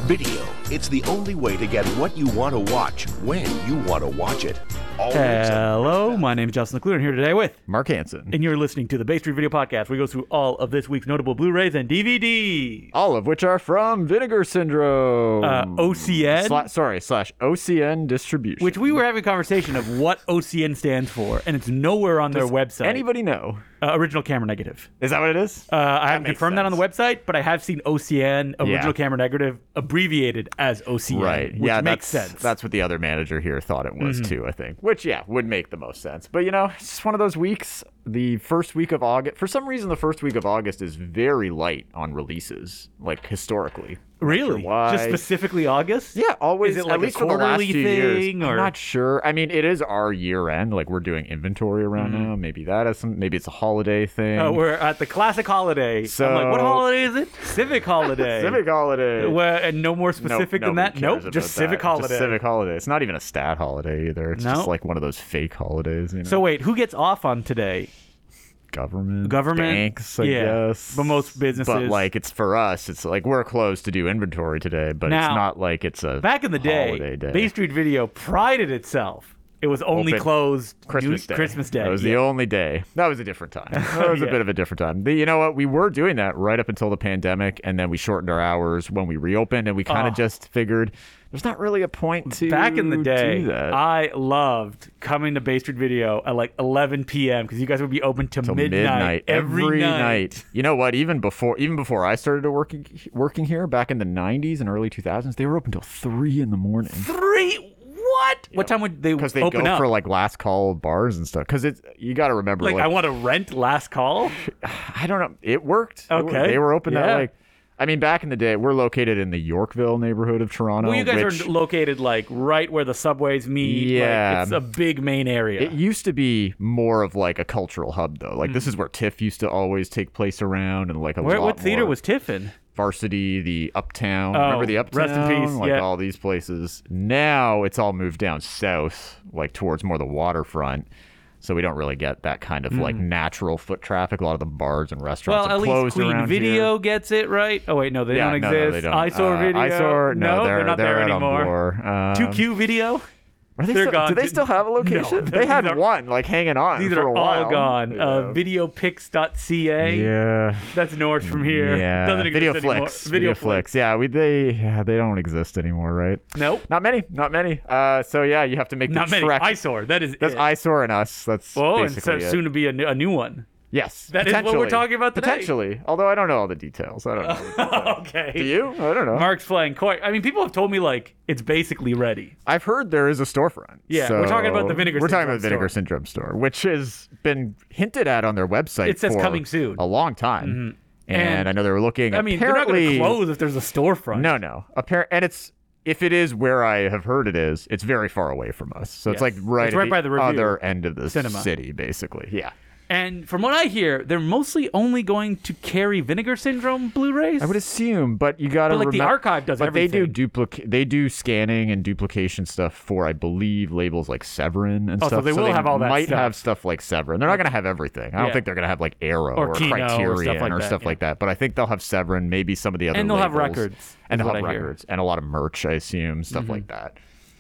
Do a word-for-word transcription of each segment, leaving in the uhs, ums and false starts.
Video. It's the only way to get what you want to watch when you want to watch it. Always Hello, my name is Justin Leclerc, and here today with Mark Hansen. And you're listening to the Bay Street Video Podcast, where we go through all of this week's notable Blu-rays and D V Ds. All of which are from Vinegar Syndrome. Uh, O C N? Sla- sorry, slash O C N Distribution. Which we were having a conversation of what O C N stands for, and it's nowhere on Does their website. anybody know? Uh, original Camera Negative. Is that what it is? Uh, I haven't makes confirmed that on the sense. website, but I have seen O C N, Original Yeah. Camera Negative, abbreviated as O C N, Right. which yeah, makes that's, sense. That's what the other manager here thought it was, Mm-hmm. too, I think. Which, yeah, would make the most sense. But, you know, it's just one of those weeks. The first week of August, for some reason, the first week of August is very light on releases, like historically. Not Really? sure why. Just specifically August? Yeah, always. Is it like at a least for the last quarterly few years. thing, or- I'm not sure. I mean, it is our year end. Like we're doing inventory around Mm-hmm. now. Maybe that is some. Maybe it's a holiday thing. Uh, we're at the classic holiday. So- I'm like, what holiday is it? Civic holiday. Civic holiday. Well, and no more Nope, specific than nobody that? cares Nope, just about civic that. holiday. Just civic holiday. It's not even a stat holiday either. It's No? just like one of those fake holidays. You know? So wait, who gets off on today? government, Government? banks, I Yeah, guess. but most businesses- But like, it's for us. It's like we're closed to do inventory today, but Now, it's not like it's a Back in the day, holiday day. Bay Street Video prided itself. It was only Open closed Christmas New- Day. Christmas Day. That was yeah. the only day. That was a different time. That was Yeah. a bit of a different time. The, you know what? We were doing that right up until the pandemic, and then we shortened our hours when we reopened, and we kind of Oh. just figured there's not really a point to Back in the day, do that. I loved coming to Bay Street Video at like eleven p.m. because you guys would be open till Till midnight, every, night. You know what? Even before, even before I started working working here back in the nineties and early two thousands, they were open till three in the morning. Three? What? What time would they Because they open go up? for like last call bars and stuff. Because it's you got to remember, like, like, I want to rent last call? I don't know. It worked. It worked. Okay. They were open Yeah. that like. I mean, back in the day, we're located in the Yorkville neighborhood of Toronto. Well, you guys which, are located like right where the subways meet. Yeah. Like, it's a big main area. It used to be more of like a cultural hub, though. Like this is where TIFF used to always take place around, and like a Where, lot what theater more. was Tiffin? Varsity, the Uptown. Oh, Remember the Uptown? rest in peace, Like yeah. all these places. Now it's all moved down south, like towards more the waterfront. So we don't really get that kind of like natural foot traffic. A lot of the bars and Well, restaurants at are least closed Queen around Video here. gets it right. Oh wait, no, they Yeah, don't no, exist. no, they don't. Eyesore Uh, Video. Eyesore, no, they're, they're not there out anymore. On Bloor. two Um, Q Video. Are they They're still, gone. do they still have a location? No, they these had are- one, like hanging on These for are a while. all gone. Yeah. Uh, videopix dot c a. yeah. That's north from here. Yeah. Doesn't exist Video anymore. Flicks. Video Flicks. Yeah, we they yeah, they don't exist anymore, right? Nope. Not many. Not many. Uh, so yeah, you have to make Not the many. trek. Eyesore. That is That's it. Eyesore and us. That's Oh, and basically so it. soon to be a new, a new one. Yes, That is what we're potentially. talking about today. Potentially, although I don't know all the details. I don't know. the details. Okay. Do you? I don't know. Mark's playing coy. I mean, people have told me like it's basically ready. I've heard there is a storefront. Yeah, we're talking about the so- Vinegar We're talking Syndrome about the Vinegar store. Syndrome store, which has been hinted at on their website. It says for coming soon. a long time. And, And, I know they were looking. I mean, they're not going apparently, to close if there's a storefront. No, no. Appar- and it's if it is where I have heard it is, it's very far away from us. So it's Yes. like right, It's at right the, by the Review other end of the Cinema. city, basically. Yeah. And from what I hear, they're mostly only going to carry Vinegar Syndrome Blu-rays. I would assume, but you got to But, like, the remem- archive does but everything. they do duplic- They do scanning and duplication stuff for, I believe, labels like Severin and Oh, so stuff. they will have all that Might stuff. have stuff like Severin. They're not going to have everything. I don't Yeah. think they're going to have like Arrow Or or, Kino or Criterion stuff like or that, stuff yeah. like that. But I think they'll have Severin, maybe some of the other. And they'll have labels. records, and is they'll what have I hear. records and a lot of merch, I assume, stuff like that.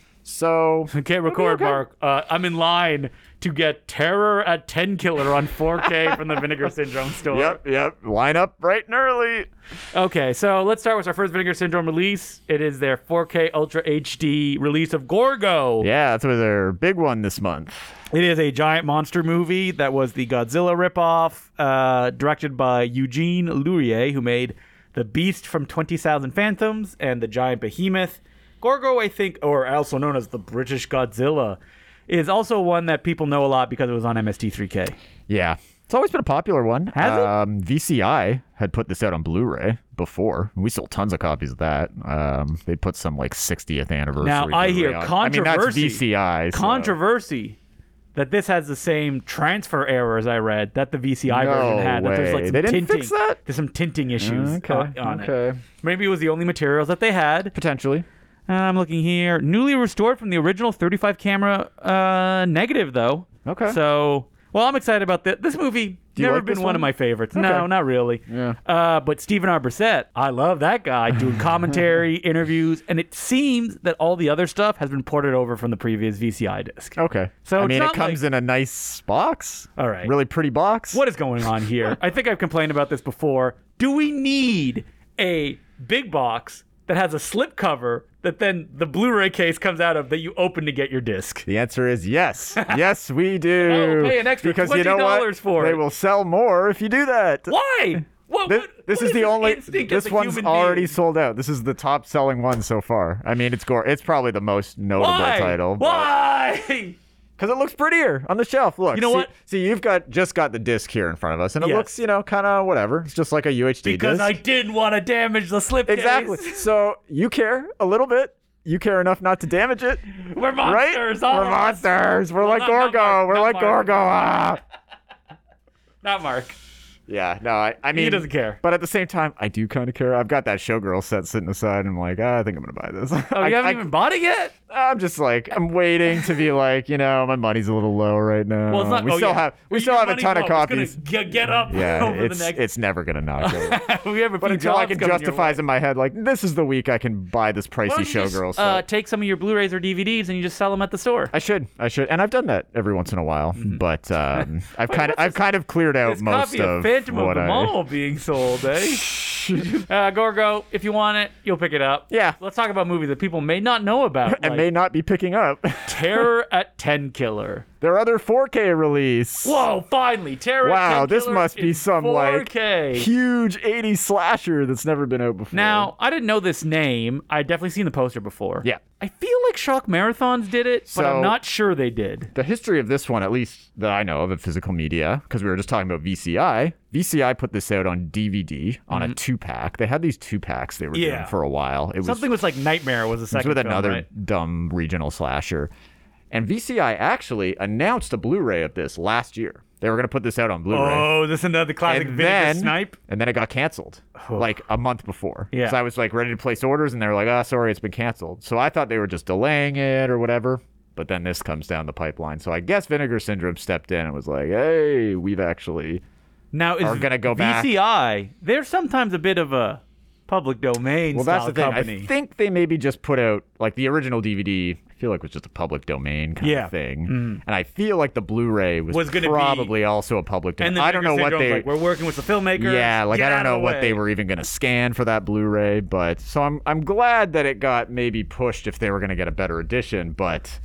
So Can't record, okay. Mark. Uh, I'm in line to get Terror at ten Killer on four K from the Vinegar Syndrome store. Yep, yep. Line up bright and early. Okay, so let's start with our first Vinegar Syndrome release. It is their four K Ultra H D release of Gorgo. Yeah, that's their big one this month. It is a giant monster movie that was the Godzilla ripoff, uh, directed by Eugene Leroy, who made The Beast from twenty thousand Phantoms and The Giant Behemoth. Gorgo, I think, or also known as the British Godzilla, is also one that people know a lot because it was on M S T three K. Yeah. It's always been a popular one. Has it? Um, V C I had put this out on Blu-ray before. We sold tons of copies of that. Um, they put some like sixtieth anniversary. Now, I hear Blu-ray on. I mean, that's controversy. V C I. so- Controversy that this has the same transfer errors I read that the V C I No version had. That there's like way. some They didn't tinting. fix that? There's some tinting issues Okay, on, on it. okay. Maybe it was the only materials that they had. Potentially. Uh, I'm looking here. Newly restored from the original thirty-five camera uh, negative, though. Okay. So, well, I'm excited about this. This movie, Do Do you Never like been this one? one? of my favorites. No, Okay. not really. Yeah. Uh, but Stephen R. Brissett, I love that guy doing commentary, interviews, and it seems that all the other stuff has been ported over from the previous V C I disc. Okay. So I it's mean, it not comes like- in a nice box. All right. Really pretty box. What is going on here? I think I've complained about this before. Do we need a big box that has a slip cover that then the Blu-ray case comes out of that you open to get your disc? The answer is yes. Yes, we do. I will pay an extra because you know twenty dollars what? for they it. will sell more if you do that. Why? What, This, what, this what is the your only. instinct as This a one's human already being? sold out. This is the top selling one so far. I mean, it's gore. It's probably the most notable Why? title. Why? Because it looks prettier on the shelf. Look. You know see, what? See, you've got just got the disc here in front of us, and it Yes. looks, you know, kind of whatever. It's just like a U H D Because disc. I didn't want to damage the slip Exactly. case. So you care a little bit. You care enough not to damage it. We're Right? monsters. all We're of us. monsters. We're Well, like not- not Gorgo. Mark, We're not like Mark. Gorgo. Ah. Not Mark. Yeah, no, I, I mean, doesn't care. But at the same time, I do kind of care. I've got that Showgirl set sitting aside, and I'm like, ah, I think I'm gonna buy this. Oh, I, you haven't I, even bought it yet? I'm just like, I'm waiting to be like, you know, my money's a little low right now. Well, it's not. we oh, still yeah. have, we Your still have a money's ton of low. It's copies. gonna Get, get up Yeah, over it's the next. it's never gonna knock over. we have a But few until I jobs can coming your justify way. in my head, like, this is the week I can buy this Why pricey don't you just, Showgirl set. uh, take some of your Blu-rays or D V Ds and you just sell them at the store. I should, I should, and I've done that every once in a while. But um, I've kind of, what's I've kind of cleared out This most copy of of Phantom of what the I. Mall being sold, eh? uh, Gorgo, if you want it, you'll pick it up. Yeah. Let's talk about movies that people may not know about. And like may not be picking up. Terror at ten Killer. Their other four K release. Whoa, finally. Terror Wow, at ten this Killer must be in some four K. like huge eighties slasher that's never been out before. Now, I didn't know this name. I'd definitely seen the poster before. Yeah. I feel like Shock Marathons did it, but I'm So- not sure they did. the history of this one, at least that I know of in physical media, because we were just talking about V C I. V C I put this out on D V D on a two pack. They had these two packs they were Mm-hmm. Yeah. doing for a while. It was Something was like Nightmare was a It was second with film, another right? dumb regional slasher. And V C I actually announced a Blu-ray of this last year. They were going to put this out on Blu-ray. Oh, this is another classic and Vinegar then, Snipe. and then it got canceled like a month before. Yeah. So I was like ready to place orders, and they were like, "Oh, sorry, it's been canceled." So I thought they were just delaying it or whatever. But then this comes down the pipeline. So I guess Vinegar Syndrome stepped in and was like, "Hey, we've actually." Now is Are gonna go back. V C I? They're sometimes a bit of a public domain Well, style that's the thing. company. I think they maybe just put out like the original D V D. I feel like was just a public domain kind Yeah. of thing, and I feel like the Blu-ray was, Was gonna be- probably also a public domain. and then I don't know Vinegar what Syndrome's they. like. We're working with the filmmaker. Yeah, like Get I out don't of know the what they way. were even going to scan for that Blu-ray, but so I'm I'm glad that it got maybe pushed if they were going to get a better edition, but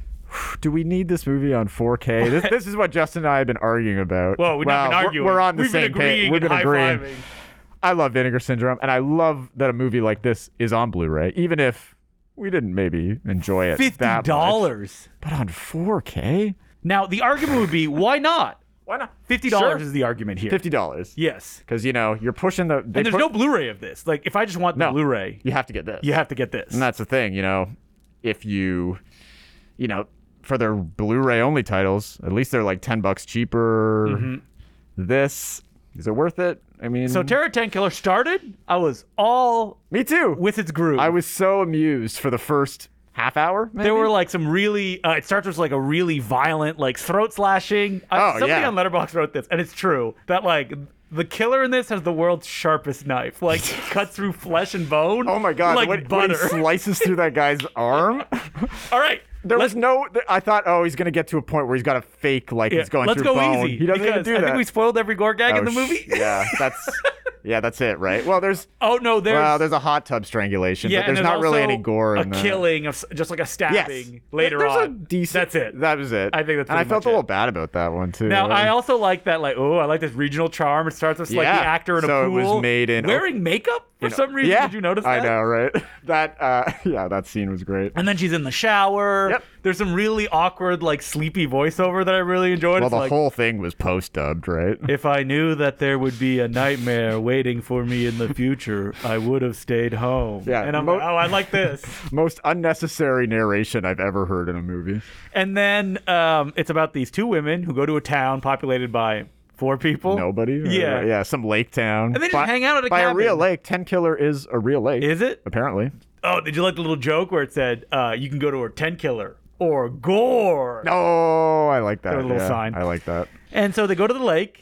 do we need this movie on four K? This, this is what Justin and I have been arguing about. Well, we've not been we're- arguing. We're, on the We've same been page. agreeing We've and been agreeing. high-fiving. I love Vinegar Syndrome, and I love that a movie like this is on Blu-ray, even if we didn't maybe enjoy it Fifty that much. dollars. But on four K? Now the argument would be, why not? Why not? Fifty dollars Sure. is the argument here. Fifty dollars. Yes. Because you know you're pushing the. They And there's put- no Blu-ray of this. Like, if I just want the No. Blu-ray, You have to get this. you have to get this. And that's the thing, you know, if you, you know, for their Blu-ray only titles, at least they're like ten bucks cheaper. Mm-hmm. This, is it worth it? I mean, So Terror at ten Killer started. I was all me too. with its groove. I was so amused for the first half hour. Maybe? There were like some really. Uh, it starts with like a really violent, like throat slashing. Uh, Oh, somebody yeah. on Letterboxd wrote this, and it's true that like the killer in this has the world's sharpest knife. Like cuts through flesh and bone. Oh my god! like when, when butter. he slices through that guy's arm. All right, There let's, was no. I thought, oh, he's gonna get to a point where he's got to fake like yeah, he's going let's through go bone. easy. He doesn't because even do I that. think we spoiled every gore gag in Oh, the movie. sh- yeah, that's. Yeah, that's it, right? Well, there's Oh no, there's well, there's a hot tub strangulation, yeah, but there's and not really also any gore a in that. killing of s- just like a stabbing Yes. later there's on. A decent, That's it. That was it. I think that's And I pretty felt much a little it. bad about that one too. Now, I also like that, like, oh, I like this regional charm. It starts with like Yeah. the actor in a So it pool was made in- wearing makeup for You know, some reason. Yeah, Did you notice that? I know, right? That uh, yeah, that scene was great. And then she's in the shower. Yep. There's some really awkward, like, sleepy voiceover that I really enjoyed. Well, It's the like, whole thing was post dubbed, right? if I knew that there would be a nightmare waiting for me in the future, I would have stayed home. Yeah, And I'm mo- like, oh, I like this. Most unnecessary narration I've ever heard in a movie. And then um, it's about these two women who go to a town populated by four people. Nobody. Or- Yeah. yeah, some lake town. And they just By- hang out at a by cabin. a real lake. Ten Killer is a real lake. Is it? Apparently. Oh, did you like the little joke where it said, uh, you can go to a ten killer or gore? Oh, I like that. Got a little yeah, sign. I like that. And so they go to the lake.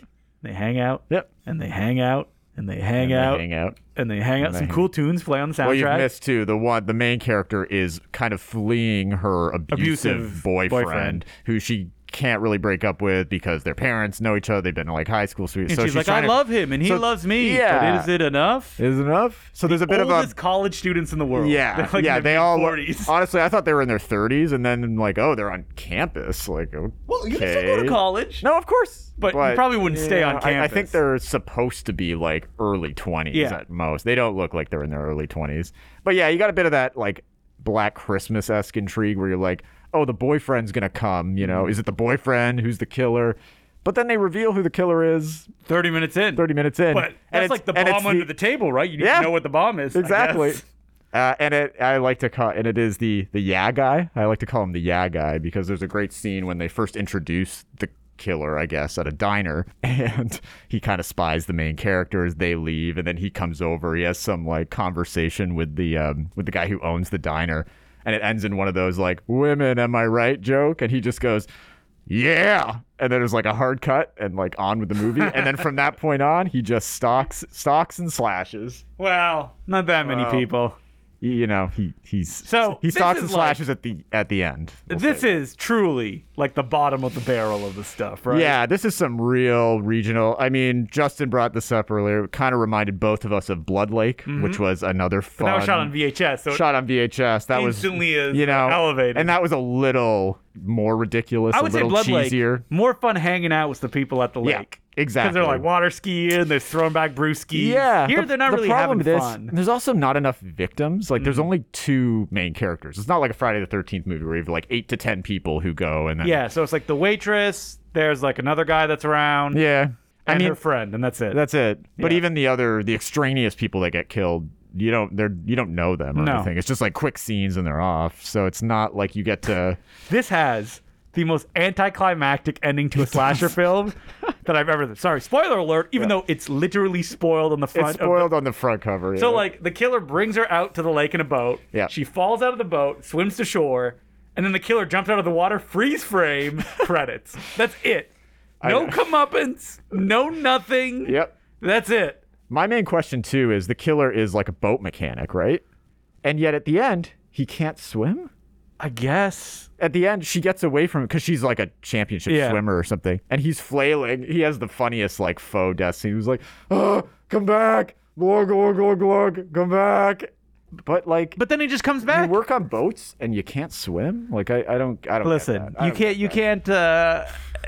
They hang out. Yep. And they hang out. And they hang And out. They hang out. And they hang out. And they Some hang- cool tunes play on the soundtrack. Well, you've missed too. The one, the main character is kind of fleeing her abusive, Abusive boyfriend, boyfriend. who she can't really break up with because their parents know each other. They've been in like high school, so, And so she's, like, I trying to- love him, and he so- loves me. Yeah. But is it enough? Is it enough? So there's a bit of a Oldest college students in the world. yeah, They're like yeah. in their They all forties. honestly, I thought they were in their thirties, and then like, oh, they're on campus. Like, okay. Well, you can still go to college. No, of course, But you probably wouldn't stay on I- I, campus. think they're supposed to be like early twenties Yeah. at most. They don't look like they're in their early twenties. But yeah, you got a bit of that like Black Christmas esque intrigue where you're like, oh, the boyfriend's gonna come. You know, is it the boyfriend who's the killer? But then they reveal who the killer is thirty minutes in. thirty minutes in. But And that's it's- like the and it's bomb under the table, right? You need Yeah. to know what the bomb is. I Exactly. guess. Uh, and it, I like to call, and it is the the yeah guy. I like to call him the yeah guy because there's a great scene when they first introduce the killer, I guess, at a diner, and he kind of spies the main character as they leave, and then he comes over. He has some like conversation with the um, with the guy who owns the diner, and it ends in one of those like "women, am I right?" joke, and he just goes, "Yeah," and then there's like a hard cut and like on with the movie, and then from that point on, he just stalks stalks and slashes. Well, not that many Well, people. You you know, he he's So, he this stalks is and like- slashes at the at the end. we'll This say. is truly like the bottom of the barrel of the stuff, right? Yeah, this is some real regional. I mean, Justin brought this up earlier. It kind of reminded both of us of Blood Lake, which was another fun. But that was shot on V H S, so it shot on V H S. That was instantly is you know elevated. and that was a little more ridiculous, I a would say little Blood cheesier. Lake, more fun hanging out with the people at the Yeah, lake. exactly. Because they're like water skiing, they're throwing back brewskis. Yeah, Here the- they're not the really problem having with this, fun. There's also not enough victims. Like, there's only two main characters. It's not like a Friday the thirteenth movie where you have like eight to ten people who go and then Yeah, so it's like the waitress, there's like another guy that's around, yeah. I and mean, her friend, and that's it. that's it. But Yeah. even the other, the extraneous people that get killed, you don't they're you don't know them or No. anything. It's just like quick scenes and they're off. So it's not like you get to. This has the most anticlimactic ending to a slasher film that I've ever. Sorry, spoiler alert. Even though it's literally spoiled on the front. It's of the- spoiled on the front cover. So yeah. like the killer brings her out to the lake in a boat. Yeah. She falls out of the boat, swims to shore, and then the killer jumps out of the water. Freeze frame. Credits. That's it. No I- comeuppance. No nothing. Yep. That's it. My main question too is the killer is like a boat mechanic, right? And yet at the end he can't swim. I guess. At the end, she gets away from him because she's like a championship Yeah. swimmer or something, and he's flailing. He has the funniest like faux death scene. He was like, "Oh, come back, glug glug glug glug, come back." But like, But then he just comes you back. work on boats and you can't swim. Like, I, I don't, I don't. get Listen, that. I you don't can't. get You that. can't. Uh,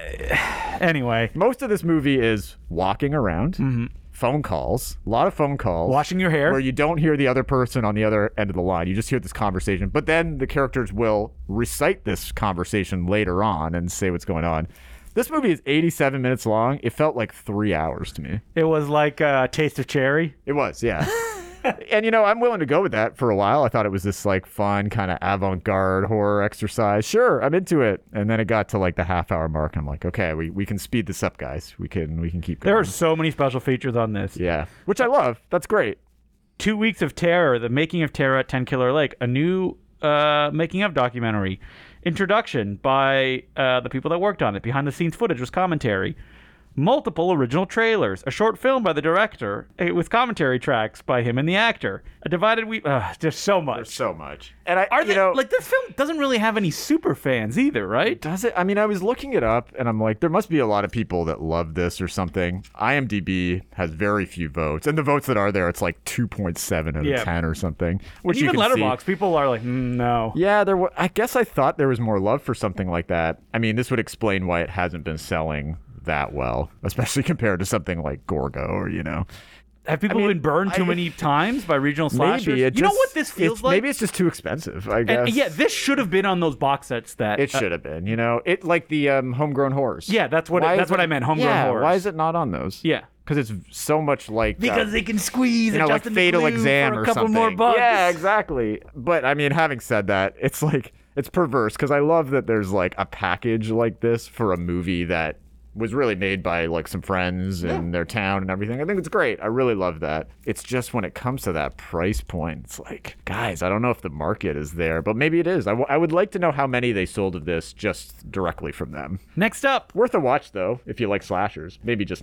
anyway, Most of this movie is walking around, phone calls, a lot of phone calls, washing your hair. where you don't hear the other person on the other end of the line. You just hear this conversation. But then the characters will recite this conversation later on and say what's going on. This movie is eighty-seven minutes long. It felt like three hours to me. It was like a taste of cherry. It was, yeah. And, you know, I'm willing to go with that for a while. I thought it was this, like, fun kind of avant-garde horror exercise. Sure, I'm into it. And then it got to, like, the half-hour mark, and I'm like, okay, we, we can speed this up, guys. We can we can keep going. There are so many special features on this. Yeah, which I love. That's great. Two Weeks of Terror, The Making of Terror at Ten Killer Lake, a new uh, making of documentary. Introduction by uh, the people that worked on it. Behind the scenes footage was commentary. Multiple original trailers. A short film by the director eh, with commentary tracks by him and the actor. A divided we. Uh, there's so much. So much. And I, Are you they, know, like this film doesn't really have any super fans either, right? does it? I mean, I was looking it up, and I'm like, there must be a lot of people that love this or something. IMDb has very few votes, and the votes that are there, it's like two point seven out Yeah. of ten or something. Which Even you can see. Letterboxd, people are like, mm, no. Yeah, there. wa- I guess I thought there was more love for something like that. I mean, this would explain why it hasn't been selling that well, especially compared to something like Gorgo, or you know, Have people I mean, been burned too I- many times by regional slashers? maybe it you just, know what this feels it's- like? Maybe it's just too expensive. I guess. And, yeah, this should have been on those box sets that It uh, should have been, you know, it like the um, homegrown horrors. yeah, that's what it, Why that's is what it- I meant. Homegrown yeah, horrors. Why is it not on those? Yeah, because it's so much like because uh, they can squeeze you know, a like Justin Fatal DeClue Exam for a or couple something. more bucks. Yeah, exactly. But I mean, having said that, it's like it's perverse because I love that there's like a package like this for a movie that was really made by like some friends in their town and everything. I think it's great. I really love that. It's just when it comes to that price point, it's like, guys, I don't know if the market is there, but maybe it is. I, w- I would like to know how many they sold of this just directly from them. Next up, Worth a watch though, if you like slashers. Maybe just not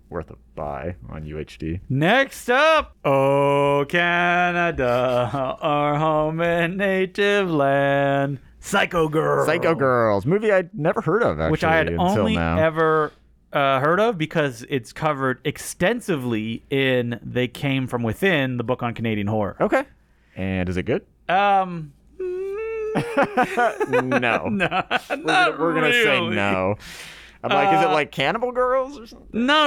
worth a buy on U H D. Next up, oh Canada, our home and native land, Psycho Girls. Psycho Girls, movie I'd never heard of actually, which I had until only now. ever uh, heard of because it's covered extensively in They Came From Within, the book on Canadian horror. Okay, and is it good? Um, No, no, we're not gonna, we're gonna say really. no. I'm like, is it Uh, like Cannibal Girls or something? Not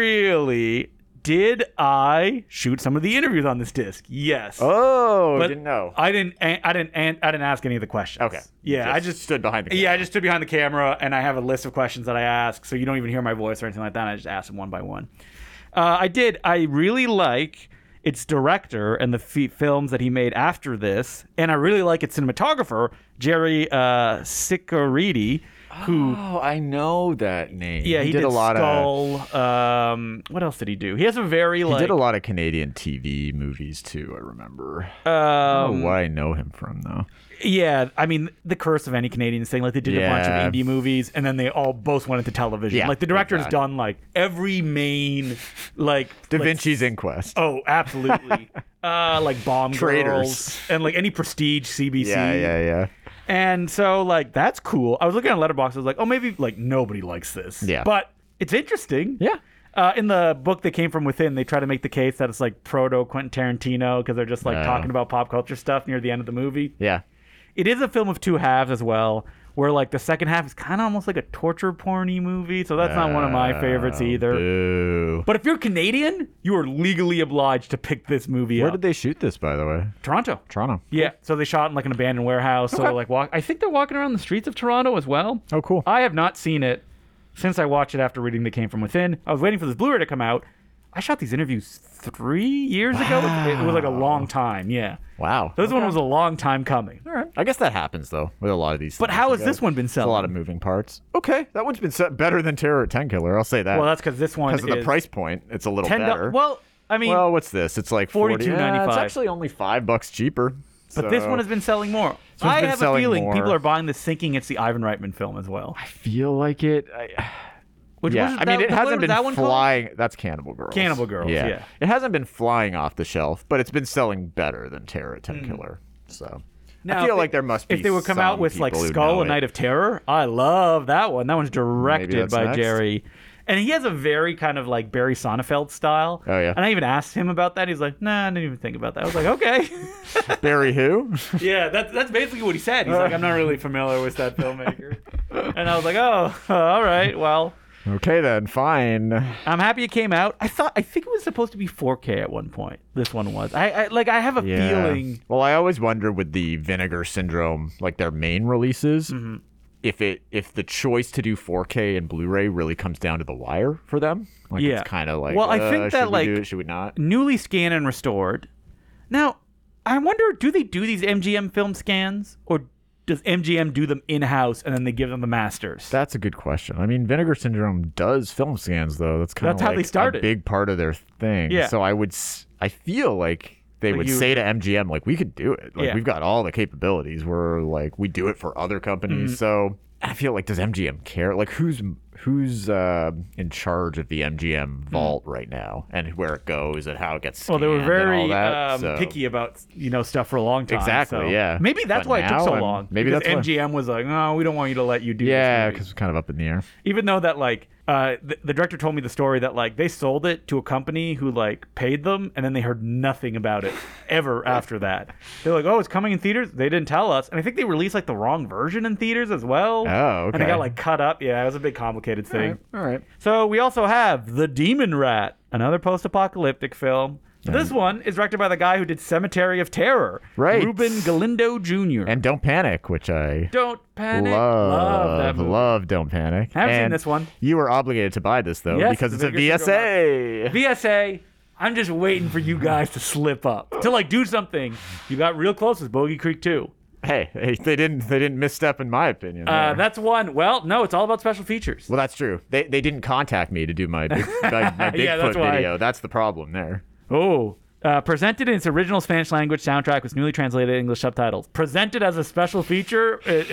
really. Did I shoot some of the interviews on this disc? Yes. Oh, But didn't know. I didn't. I didn't. I didn't ask any of the questions. Okay. Yeah, I Just just stood behind the camera. Yeah, I just stood behind the camera, and I have a list of questions that I ask, so you don't even hear my voice or anything like that. And I just ask them one by one. Uh, I did. I really like its director and the f- films that he made after this, and I really like its cinematographer, Jerry uh, Siccaridi, who. Oh, I know that name. Yeah, he, did, a lot of. Skull. Um, what else did he do? He has a very He like. did a lot of Canadian T V movies too. I remember. I Um, don't know what I know him from though. Yeah, I mean, the curse of any Canadian thing. Like they did a bunch Yeah. of indie movies, and then they all both went into television. Yeah, like the director's exactly. done like every main, like Da like, Vinci's Inquest. Oh, absolutely. uh, like Bomb Traitors. Girls and like any prestige C B C. Yeah, yeah, yeah. And so like that's cool. I was looking at Letterboxd. I was like, oh, maybe like nobody likes this. Yeah. but it's interesting. Yeah. Uh, in the book that came from within, they try to make the case that it's like proto Quentin Tarantino because they're just like Oh. talking about pop culture stuff near the end of the movie. Yeah. It is a film of two halves as well, where like the second half is kind of almost like a torture porny movie, so that's not one of my favorites Oh, either. Boo. But if you're Canadian, you are legally obliged to pick this movie Where up. did they shoot this, by the way? Toronto. Toronto. Yeah, so they shot in like an abandoned warehouse. So Okay. like walk. I think they're walking around the streets of Toronto as well. Oh, cool. I have not seen it since I watched it after reading They Came From Within. I was waiting for this Blu-ray to come out. I shot these interviews three years ago. It was like a long time. Yeah, Wow. this one was a long time coming. All right. I guess that happens though with a lot of these. But things, how I has this guess. one been There's selling? a lot of moving parts. Okay, that one's been set better than Terror at ten Killer. I'll say that. Well, that's because this one because of the is price point. It's a little ten dollars. better. Well, I mean, Well, what's this? It's like forty-two ninety-five. It's actually only five bucks cheaper. but this so- one has been selling more. one's I been have a selling feeling more. people are buying this thinking it's the Ivan Reitman film as well. I feel like it. I, Which yeah, was I mean, that, it what hasn't was been that one called? flying. That's Cannibal Girls. Cannibal Girls, yeah. It hasn't been flying off the shelf, but it's been selling better than Terror at ten Killer. So Now, I feel if like they- there must be. If they would come out some with like people who Skull, know A it. Night of Terror, I love that one. That one's directed that's by next. Jerry. And he has a very kind of like Barry Sonnenfeld style. Oh, yeah. And I even asked him about that. He's like, nah, I didn't even think about that. I was like, okay. Barry who? Yeah, that's that's basically what he said. He's like, I'm not really familiar with that filmmaker. And I was like, oh, all right, well, Okay then, fine. I'm happy it came out. I thought I think it was supposed to be four K at one point. This one was. I, I like I have a feeling. Well, I always wonder with the Vinegar Syndrome, like their main releases, Mm-hmm. if it if the choice to do four K and Blu-ray really comes down to the wire for them. Like Yeah. it's kind of like, Well, I uh, think should that, we like, do it, should we not? Newly scanned and restored. Now, I wonder, do they do these M G M film scans, or does M G M do them in house and then they give them the masters? That's a good question. I mean, Vinegar Syndrome does film scans though. That's kind of That's how like they started. a big part of their thing. Yeah. So I would, s- I feel like they Like would you- say to M G M, like, we could do it. Like, Yeah. we've got all the capabilities. We're like, we do it for other companies. Mm. So I feel like, does M G M care? Like, who's who's uh, in charge of the M G M vault right now, and where it goes and how it gets Well, scanned they were and very all that. um, so. picky about you know stuff for a long time. Exactly, so yeah. Maybe that's But why it took now so I'm- long. maybe because that's why- M G M was like, no, we don't want you to let you do. Yeah, this because movie." it's kind of up in the air. Even though that like uh, the, the director told me the story that like they sold it to a company who like paid them and then they heard nothing about it ever after that. They're like, oh, it's coming in theaters. They didn't tell us, and I think they released like the wrong version in theaters as well. Oh, And they okay. got like cut up. Yeah, it was a big complicated thing. All right. So we also have The Demon Rat, another post-apocalyptic film. This one is directed by the guy who did Cemetery of Terror, Right. Ruben Galindo Junior And Don't Panic, which I Don't Panic. love. Love that movie. Love Don't Panic. Haven't seen And this one. You were obligated to buy this though Yes, because it's it's a a V S A. V S A, I'm just waiting for you guys to slip up. To like do something. You got real close with Bogey Creek two. Hey, hey, they didn't they didn't misstep in my opinion. Uh, there. that's one. Well, no, it's all about special features. well, that's true. They they didn't contact me to do my big, my, my Bigfoot Yeah, that's why. video. That's the problem there. Oh. Uh, presented in its original Spanish language soundtrack with newly translated English subtitles. Presented as a special feature. Uh, uh,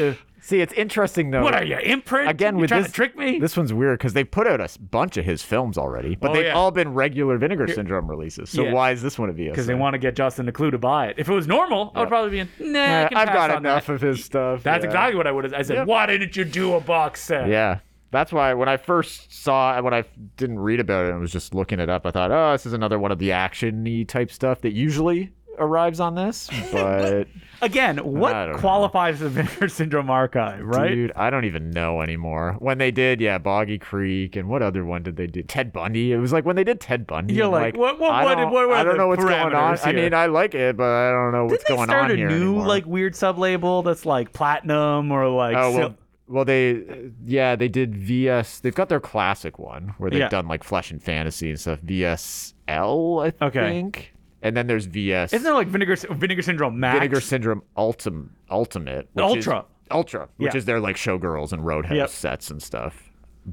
See, it's interesting though. What are you, imprint? Again, you with trying this, to trick me? This one's weird because they put out a s- bunch of his films already, but Oh, they've yeah. all been regular Vinegar Syndrome releases. So Yeah. why is this one a V S A? Because they want to get Justin a clue to buy it. If it was normal, I would Yep. probably be in, nah, I Yeah, can I've pass got on enough that. of his stuff. That's yeah. exactly what I would have. I said, Yep. why didn't you do a box set? Yeah. That's why when I first saw when I didn't read about it and was just looking it up, I thought, oh, this is another one of the action-y type stuff that usually arrives on this. But Again, I what don't qualifies as a Vinegar Syndrome archive, right? dude, I don't even know anymore. When they did, yeah, Boggy Creek, and what other one did they do? Ted Bundy. It was like when they did Ted Bundy. You're I'm like, what- what- I what- don't, what were I don't the know what's going on. parameters I here? mean, I like it, but I don't know what's Didn't they going start on a here new anymore. like weird sub-label that's like platinum or like Oh, well, sil- well, they, yeah, they did V S. They've got their classic one where they've Yeah. done like Flesh and Fantasy and stuff. V S L, I Okay. think. And then there's V S. Isn't there like Vinegar Vinegar Syndrome Max? Vinegar Syndrome Ultim, Ultimate. Which Ultra. Is, Ultra, which Yeah. is their like Showgirls and Roadhouse Yep. sets and stuff.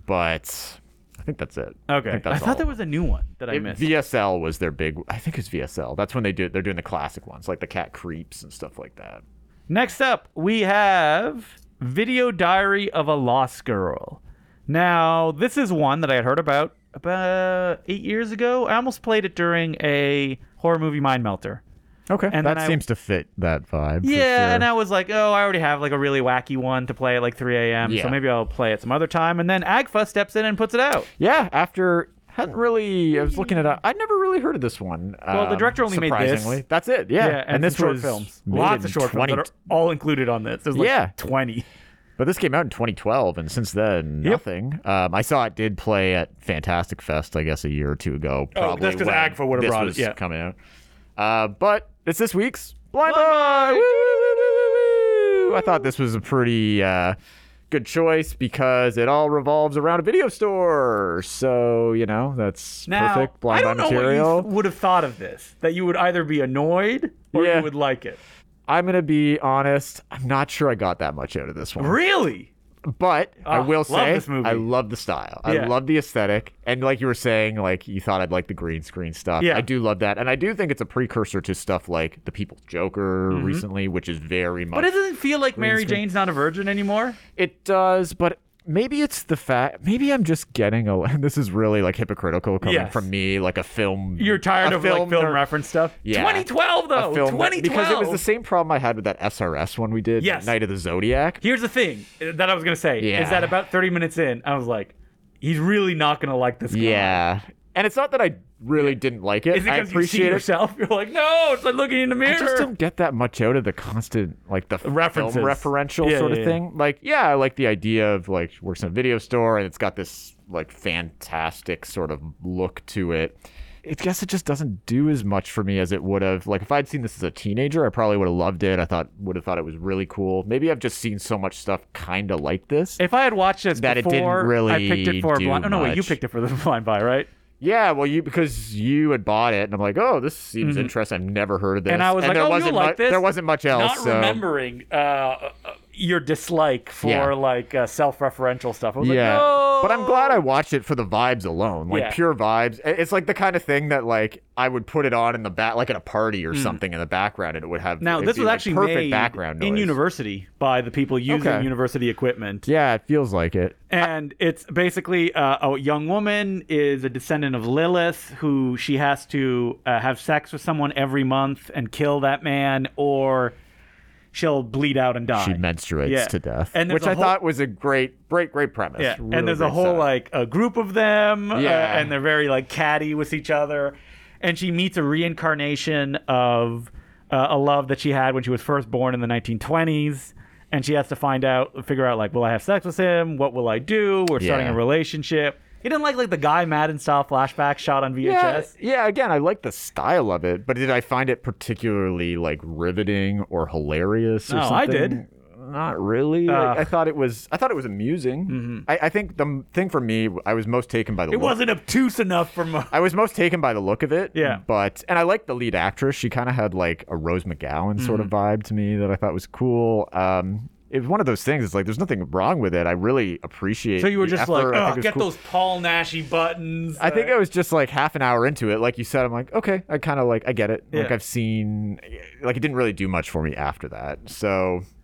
But I think that's it. Okay. I, think I, that's thought all. there was a new one that I It- missed. V S L was their big. I think it's V S L. That's when they do. They're doing the classic ones, like the Cat Creeps and stuff like that. Next up, we have Video Diary of a Lost Girl. Now, this is one that I had heard about about eight years ago. I almost played it during a horror movie Mind Melter. Okay, And that then I- seems to fit that vibe. for Yeah, sure. and I was like, oh, I already have like a really wacky one to play at like three a.m., Yeah. so maybe I'll play it some other time. And then Agfa steps in and puts it out. Yeah, after hadn't really, I was looking it up. I'd never really heard of this one. Well, the um, director only made this. surprisingly. That's it. Yeah, and, this some short was films. made Lots in of short twenty films that are all included on this. There's like Yeah. twenty. But this came out in twenty twelve, and since then, Yep. nothing. Um, I saw it did play at Fantastic Fest, I guess, a year or two ago. Oh, Probably that's 'cause when Agfa would've this brought it, was yeah. coming out. Uh, but it's this week's Blind, Blind Buy! Buy! Woo, woo, woo, woo, woo. I thought this was a pretty uh, good choice because it all revolves around a video store. So, you know, that's Now, perfect blind I buy don't know material. what you would have thought of this. That you would either be annoyed or Yeah. you would like it. I'm going to be honest. I'm not sure I got that much out of this one. Really? But I Ah, will love say, this movie. I love the style. Yeah. I love the aesthetic. And like you were saying, like you thought I'd like the green screen stuff. Yeah. I do love that. And I do think it's a precursor to stuff like The People's Joker recently, which is very much. Mm-hmm. But doesn't it feel like Mary screen. Jane's not a virgin anymore? It does, but maybe it's the fact. Maybe I'm just getting a. This is really like hypocritical coming Yes. from me, like a film. You're tired a of like film nerd- reference stuff? Yeah. twenty twelve, a though. film twenty twelve. because it was the same problem I had with that S R S one we did, Yes. Night of the Zodiac. Here's the thing that I was going to say Yeah. is that about thirty minutes in, I was like, he's really not going to like this guy. Yeah, and it's not that I really didn't like it. Is it I because you see appreciate it. yourself? You're like, no, it's like looking in the mirror. I just don't get that much out of the constant, like the References. film referential Yeah, sort yeah, of yeah. thing. Like, yeah, I like the idea of like works in a video store and it's got this like fantastic sort of look to it. I guess it just doesn't do as much for me as it would have. Like, if I'd seen this as a teenager, I probably would have loved it. I thought would have thought it was really cool. Maybe I've just seen so much stuff kind of like this. If I had watched this That it didn't before, really I picked it for do blind. Oh no, wait, you much. picked it for the blind buy, right? Yeah, well, you because you had bought it, and I'm like, oh, this seems interesting. I've never heard of this. And I was like, there oh, wasn't you'll like mu- this. There wasn't much else. Not so. remembering uh, uh, your dislike for Yeah. like uh, self-referential stuff. I was Yeah, like, no. but I'm glad I watched it for the vibes alone, like Yeah. pure vibes. I- It's like the kind of thing that like I would put it on in the back, like at a party or something in the background, and it would have. Now, it'd this be, was like, actually perfect made background in noise. university by the people using Okay. university equipment. Yeah, it feels like it. And it's basically uh, a young woman is a descendant of Lilith who she has to uh, have sex with someone every month and kill that man, or she'll bleed out and die. She menstruates Yeah. to death, And there's which a I whole- thought was a great, great, great premise. Yeah, Really and there's a great whole setup. like a group of them, uh, Yeah. and they're very like catty with each other. And she meets a reincarnation of uh, a love that she had when she was first born in the nineteen twenties. And she has to find out, figure out like, will I have sex with him? What will I do? We're starting Yeah. a relationship. He didn't like like the Guy Madden style flashback shot on V H Yeah, S. yeah. Again, I like the style of it, but did I find it particularly like riveting or hilarious? Or No, something? I did. Not really. Uh, Like, I thought it was. I thought it was amusing. I, I think the m- thing for me, I was most taken by the. Mm-hmm. It look. wasn't obtuse enough for mo- I was most taken by the look of it. Yeah. But and I liked the lead actress. She kind of had like a Rose McGowan sort of Mm-hmm. vibe to me that I thought was cool. Um, it was one of those things. It's like there's nothing wrong with it. I really appreciate. So you were the just effort. like, I oh, think it was get cool. those Paul Nashy buttons. I think uh, I was just like half an hour into it. Like you said, I'm like, okay, I kind of like, I get it. Like Yeah. I've seen, like it didn't really do much for me after that. So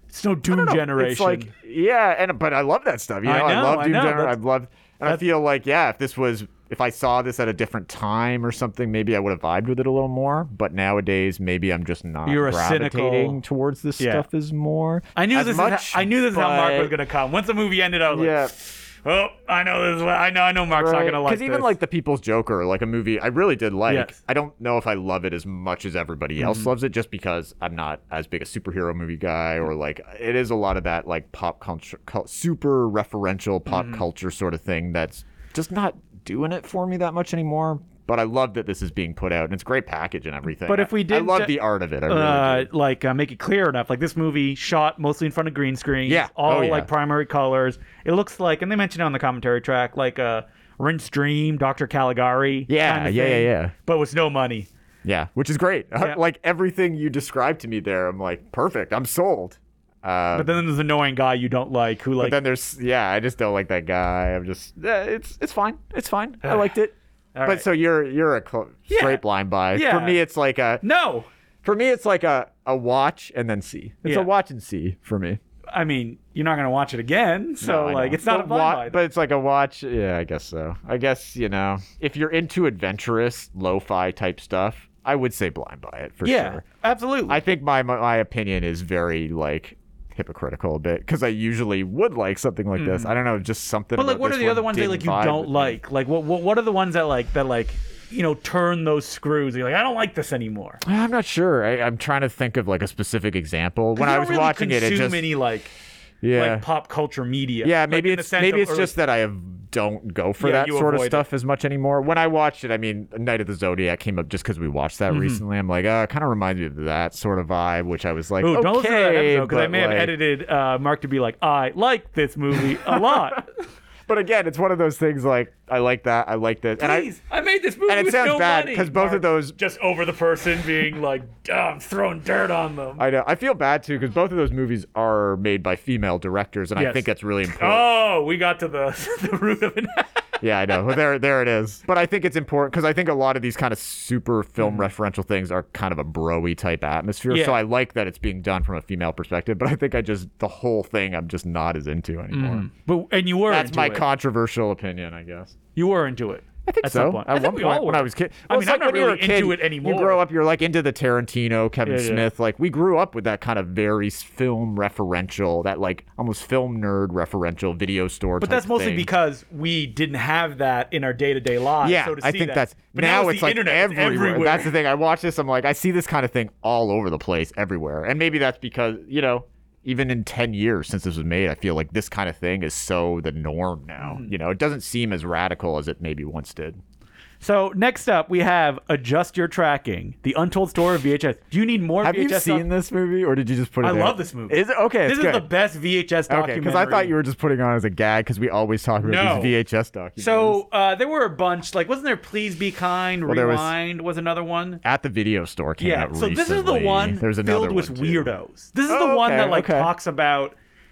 It's no Doom I don't know. Generation. It's like, yeah, and but I love that stuff. You know, I I, know, love I Doom know. Generation. I That's- love, and I that's- feel like, yeah, if this was, if I saw this at a different time or something, maybe I would have vibed with it a little more. But nowadays, maybe I'm just not You're a gravitating cynical- towards this Yeah. stuff as more. I knew as this. Is much, how, I knew this is how Mark but- was gonna come. Once the movie ended, I was like, Yeah. "Oh, I know this. Is what, I know. I know Mark's not gonna like Because this." even like The People's Joker, like a movie I really did like. Yes. I don't know if I love it as much as everybody else Mm-hmm. loves it, just because I'm not as big a superhero movie guy, or like it is a lot of that like pop culture, cul- super referential pop Mm-hmm. culture sort of thing that's just not doing it for me that much anymore. But I love that this is being put out, and it's a great package and everything. But if we I, did I love ju- the art of it. I really uh, do. like uh, make it clear enough. Like this movie shot mostly in front of green screen. Yeah. all Oh, yeah. like primary colors. It looks like, and they mentioned it on the commentary track, like a uh, Rinse Dream, Doctor Caligari. Yeah, kind of yeah, yeah, thing, yeah. But with no money. Yeah, which is great. Yeah. Like everything you described to me there, I'm like, perfect. I'm sold. Uh, But then there's an annoying guy you don't like who But like. then there's yeah, I just don't like that guy. I'm just yeah, it's it's fine, it's fine. I liked it. All but right. so you're you're a cl- Yeah. straight blind buy. Yeah. For me, it's like a no, for me it's like a a watch and then see. It's Yeah. a watch and see for me. I mean you're not gonna watch it again, so No, I like know. it's not but a blind wa- buy. But it's like a watch. Yeah, I guess so. I guess you know if you're into adventurous lo-fi type stuff, I would say blind buy it for yeah, sure. absolutely. I think my my, my opinion is very like hypocritical a bit because I usually would like something like this. I don't know, just something. Mm. But like, about what are this the one other ones that didn't like you vibe don't with me. like? Like, what, what what are the ones that like that like you know turn those screws? You're like, I don't like this anymore. I'm not sure. I, I'm trying to think of like a specific example. When You I don't was really watching it, it consume just any like yeah, like pop culture media. yeah. Like, Maybe in the it's sense maybe of it's early- just that I have, don't go for Yeah, that you sort of avoid stuff as much anymore. When I watched it, I mean, Night of the Zodiac came up just because we watched Mm-hmm. that recently. I'm like, uh, it kind of reminds me of that sort of vibe, which I was like, Ooh, okay, don't listen to that episode because I but, may have like- edited uh, Mark to be like, I like this movie a lot. But again, it's one of those things like I like that, I like this, and I. Please, I, made this movie and it with sounds no bad, money. 'cause both of Mark, those- just over the person being like, "Duh, I'm throwing dirt on them. I know. I feel bad too because both of those movies are made by female directors, and I Yes. think that's really important. Oh, we got to the the root of it. Yeah, I know. Well, there, there it is. But I think it's important because I think a lot of these kind of super film referential things are kind of a bro-y type atmosphere. Yeah. So I like that it's being done from a female perspective. But I think I just the whole thing I'm just not as into anymore. But and you were That's into my it. controversial opinion, I guess. You were into it. I think at so. Some point. At I think one we point all when were. I was kid, I well, mean, it's I'm like not when you were really a kid, into it anymore. You grow up, you're like into the Tarantino, Kevin Yeah, yeah. Smith. Like we grew up with that kind of very film referential, that like almost film nerd referential video store. But type that's mostly thing. because we didn't have that in our day-to-day lives. Yeah, so to I see think that. that's But now, it's it's the like internet. It's everywhere. everywhere. That's the thing. I watch this, I'm like, I see this kind of thing all over the place, everywhere. And maybe that's because you know, even in ten years since this was made, I feel like this kind of thing is so the norm now. Mm-hmm. You know, it doesn't seem as radical as it maybe once did. So next up, we have Adjust Your Tracking, the untold story of V H S. Do you need more Have V H S? you seen this movie, or did you just put it? I there? love this movie. Is it okay? This it's is good. the best V H S Okay, documentary. because I thought you were just putting on as a gag because we always talk about No. these V H S documentaries. So uh, there were a bunch. Like, wasn't there Please Be Kind? Well, there was- Rewind was, another one. at the video store came Yeah. out So recently. this is the one There's another filled with one, too. weirdos. This is Oh, the one okay, that like okay. talks about.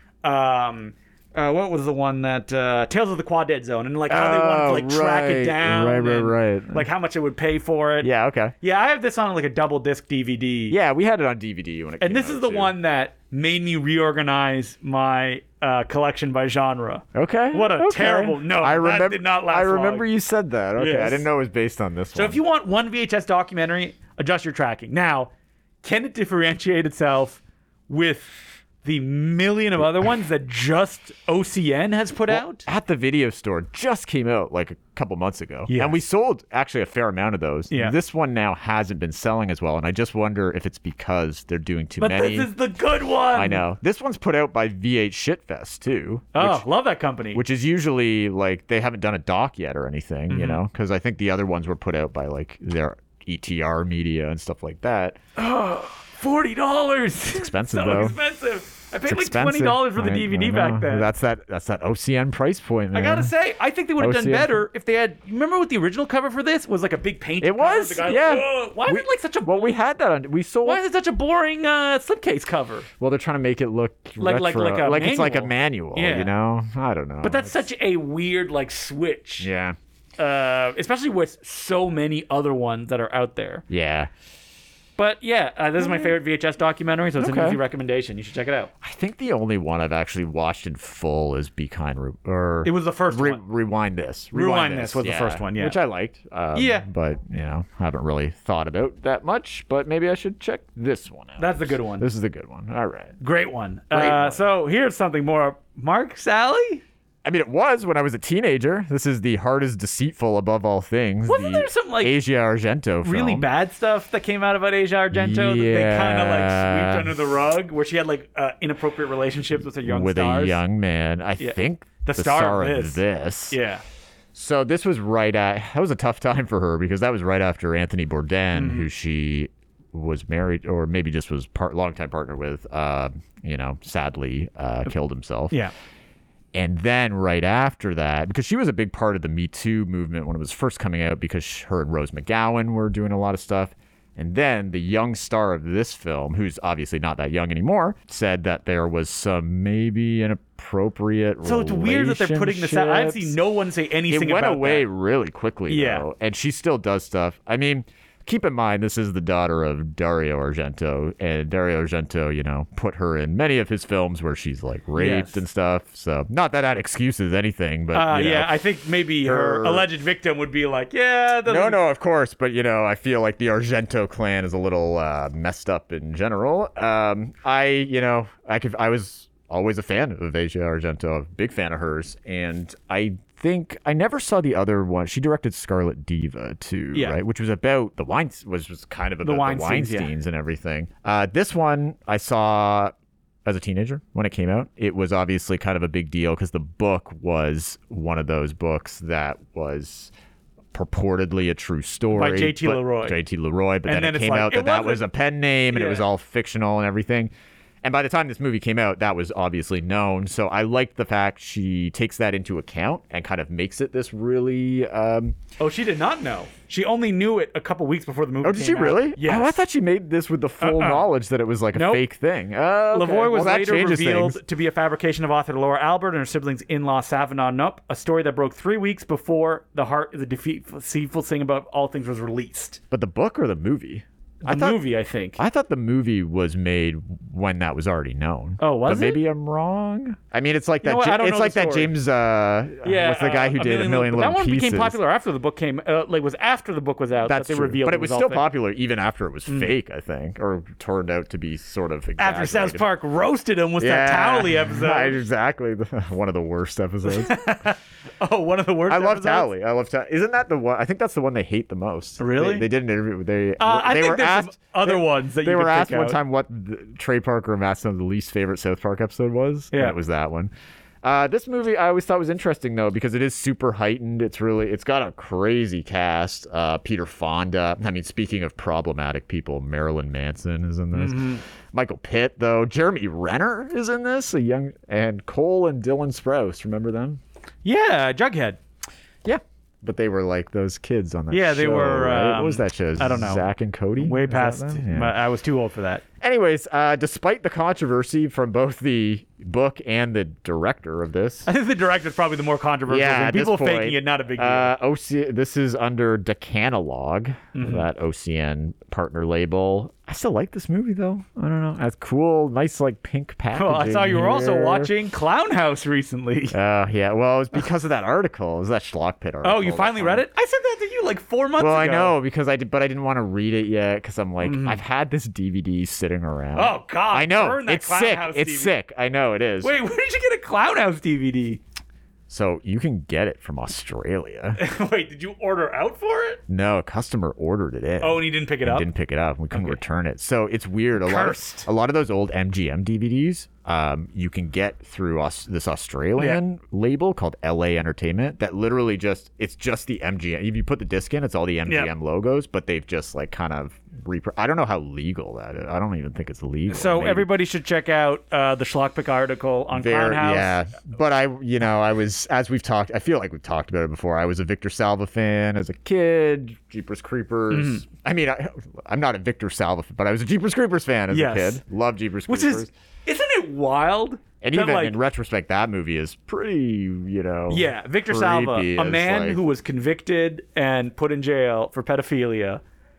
Um, uh, what was the one that uh, Tales of the Quad Dead Zone and like how they wanted to Oh, like track right, it down, right, right, and, right. like how much it would pay for it. Yeah. Okay. Yeah, I have this on like a double disc D V D. Yeah, we had it on D V D when it came And this out, is the too. one that made me reorganize my uh, collection by genre. Okay. What a okay. terrible- no, I that remember. did not last I remember long. you said that. Okay, I Yes. didn't know it was based on this So one. if you want one V H S documentary, Adjust Your Tracking. Now, can it differentiate itself with the million of other ones that just O C N has put out? At the video store just came out like a couple months ago. Yes. And we sold actually a fair amount of those. Yeah. This one now hasn't been selling as well. And I just wonder if it's because they're doing too But many. this is the good one. I know. This one's put out by V H Shitfest too. Oh, which, love that company. which is usually like they haven't done a doc yet or anything, Mm-hmm. you know? Because I think the other ones were put out by like their E T R media and stuff like that. forty dollars. expensive, so though. expensive. I paid It's like expensive. twenty dollars for the I- D V D I back know. then. That's that. That's that O C N price point, man. I gotta say, I think they would have done O C N. better if they had. You remember what the original cover for this was? Like a big painted. It was, cover? The guy, yeah. "Whoa." Why is We- it like such a? Well, we had that on. We sold. Why is it such a boring uh, slipcase cover? Well, they're trying to make it look Like- like- retro. like a like it's like a manual. manual. Yeah. You know, I don't know. But that's It's- such a weird like switch. Yeah. Uh, especially with so many other ones that are out there. Yeah. But yeah, uh, this is my favorite V H S documentary, so it's an Okay. easy recommendation. You should check it out. I think the only one I've actually watched in full is Be Kind, Re- or It was the first Re- one. Rewind This. Rewind This was the first one, yeah. Which I liked. Um, Yeah. But, you know, haven't really thought about that much, but maybe I should check this one out. That's the good one. This is a good one. All right. Great one. Great uh, one. So here's something more. Mark Sally? I mean, it was when I was a teenager. This is The Heart is Deceitful Above All Things. Wasn't the there some, like, Asia Argento film. Really bad stuff that came out about Asia Argento that they kind of like Yeah. swept under the rug, where she had like uh, inappropriate relationships with her young with stars. a young man. I Yeah. think The the, star star, of of this. this. Yeah. So this was right at, that was a tough time for her because that was right after Anthony Bourdain, Mm-hmm. who she was married or maybe just was part longtime partner with, uh, you know, sadly uh, killed himself. Yeah. And then right after that, because she was a big part of the Me Too movement when it was first coming out, because sh- her and Rose McGowan were doing a lot of stuff. And then the young star of this film, who's obviously not that young anymore, said that there was some maybe inappropriate So it's weird that they're putting this out. I've seen relationships. no one say anything It went about away that. really quickly, Yeah. though, and she still does stuff. I mean, keep in mind this is the daughter of Dario Argento, and Dario Argento, you know, put her in many of his films where she's like raped Yes. and stuff. So not that that excuses anything, but Uh, you know. yeah, I think maybe her, her- alleged victim would be like, yeah, the, No, no, of course, but you know, I feel like the Argento clan is a little uh, messed up in general. Um, I, you know, I could, I was always a fan of Asia Argento, a big fan of hers, and I think I never saw the other one. She directed Scarlet Diva too, Yeah. right? Which was about the wine, was was kind of about the Weinsteins, yeah. Weinsteins and everything. Uh, this one I saw as a teenager when it came out. It was obviously kind of a big deal because the book was one of those books that was purportedly a true story By J T but- Leroy. J T Leroy, but And then, then it it's came like, out it that that wasn't- was a pen name and it was Yeah. all fictional and everything. And by the time this movie came out, that was obviously known. So I liked the fact she takes that into account and kind of makes it this really. Um... Oh, she did not know. She only knew it a couple weeks before the movie Oh, did came she out. really? Yes. Oh, I thought she made this with the full Uh-uh. knowledge that it was like a Nope. fake thing. Oh, okay. Lavoie was well, that later changes revealed things. to be a fabrication of author Laura Albert and her siblings' in-law Savannah Nupp, a story that broke three weeks before The Heart the Deceitful Thing About All Things was released. But the book or the movie? The I thought, movie, I think. I thought the movie was made when that was already known. Oh, was but maybe it? I'm wrong. I mean, it's like You know that. what? Ja- I don't it's know like the that story. James. Uh, yeah, what's the guy uh, who did a million Little- little That one pieces? became popular after the book came. Uh, like was after the book was out. That's that they true. revealed But it was all still fake. popular even after it was fake, I think, or turned out to be sort of After South exaggerated. Park roasted him with that Towelie episode. Exactly, one of the worst episodes. Oh, one of the worst. I love episodes? Towelie. I love Towelie. Isn't that the one? I think that's the one they hate the most. Really? They, they did an interview. They Uh, I they think were there's asked some other they, ones that they you were could asked pick one out. time what the, Trey Parker and Matt Stone's least favorite South Park episode was. Yeah. and it was that one. Uh, this movie I always thought was interesting though because it is super heightened. It's really it's got a crazy cast. Uh, Peter Fonda. I mean, speaking of problematic people, Marilyn Manson is in this. Mm-hmm. Michael Pitt though. Jeremy Renner is in this. A young and Cole and Dylan Sprouse. Remember them? Yeah, Jughead. Yeah. But they were like those kids on that show. Yeah, they were, right? um, What was that show? I don't know. Zach and Cody? Way Is that past. them? Yeah. my- I was too old for that. Anyways, uh, despite the controversy from both the book and the director of this, I think the director's probably the more controversial yeah, thing. at this People point, faking it, not a big deal. Uh, O C, this is under Decanalog, Mm-hmm. that O C N partner label. I still like this movie though. I don't know. It's cool, nice like pink packaging. well, I saw you were also here. watching Clown House recently. Uh, yeah. Well, it was because of that article. It was that Schlock Pit article. Oh, you finally read it? I said that to you like four months Well, ago. I know because I did, but I didn't want to read it yet because I'm like, I've had this D V D sitting around. Mm-hmm. Oh God! I know burn that it's Clown sick. House It's D V D. sick. I know it is. Wait, where did you get a Clown House D V D? So you can get it from Australia. Wait, did you order out for it? No, a customer ordered it in. Oh, and he didn't pick it and up. didn't pick it up. We couldn't return it. So it's weird. A lot Cursed. of a lot of those old M G M D V Ds, um, you can get through us this Australian label called L A Entertainment. That literally just it's just the M G M. If you put the disc in, it's all the M G M Yep. logos, but they've just like kind of repro. I don't know how legal that is. I don't even think it's legal. So Maybe. everybody should check out uh, the Schlockpick article on There, Clown House. yeah. But I, you know, I was, as we've talked, I feel like we've talked about it before. I was a Victor Salva fan as a kid, Jeepers Creepers. Mm-hmm. I mean, I, I'm not a Victor Salva, but I was a Jeepers Creepers fan as Yes. a kid. Love Jeepers Which Creepers. is, isn't it wild? and that, even like, in retrospect, that movie is pretty, you know. yeah, Victor creepy. Salva, a It's man like- who was convicted and put in jail for pedophilia,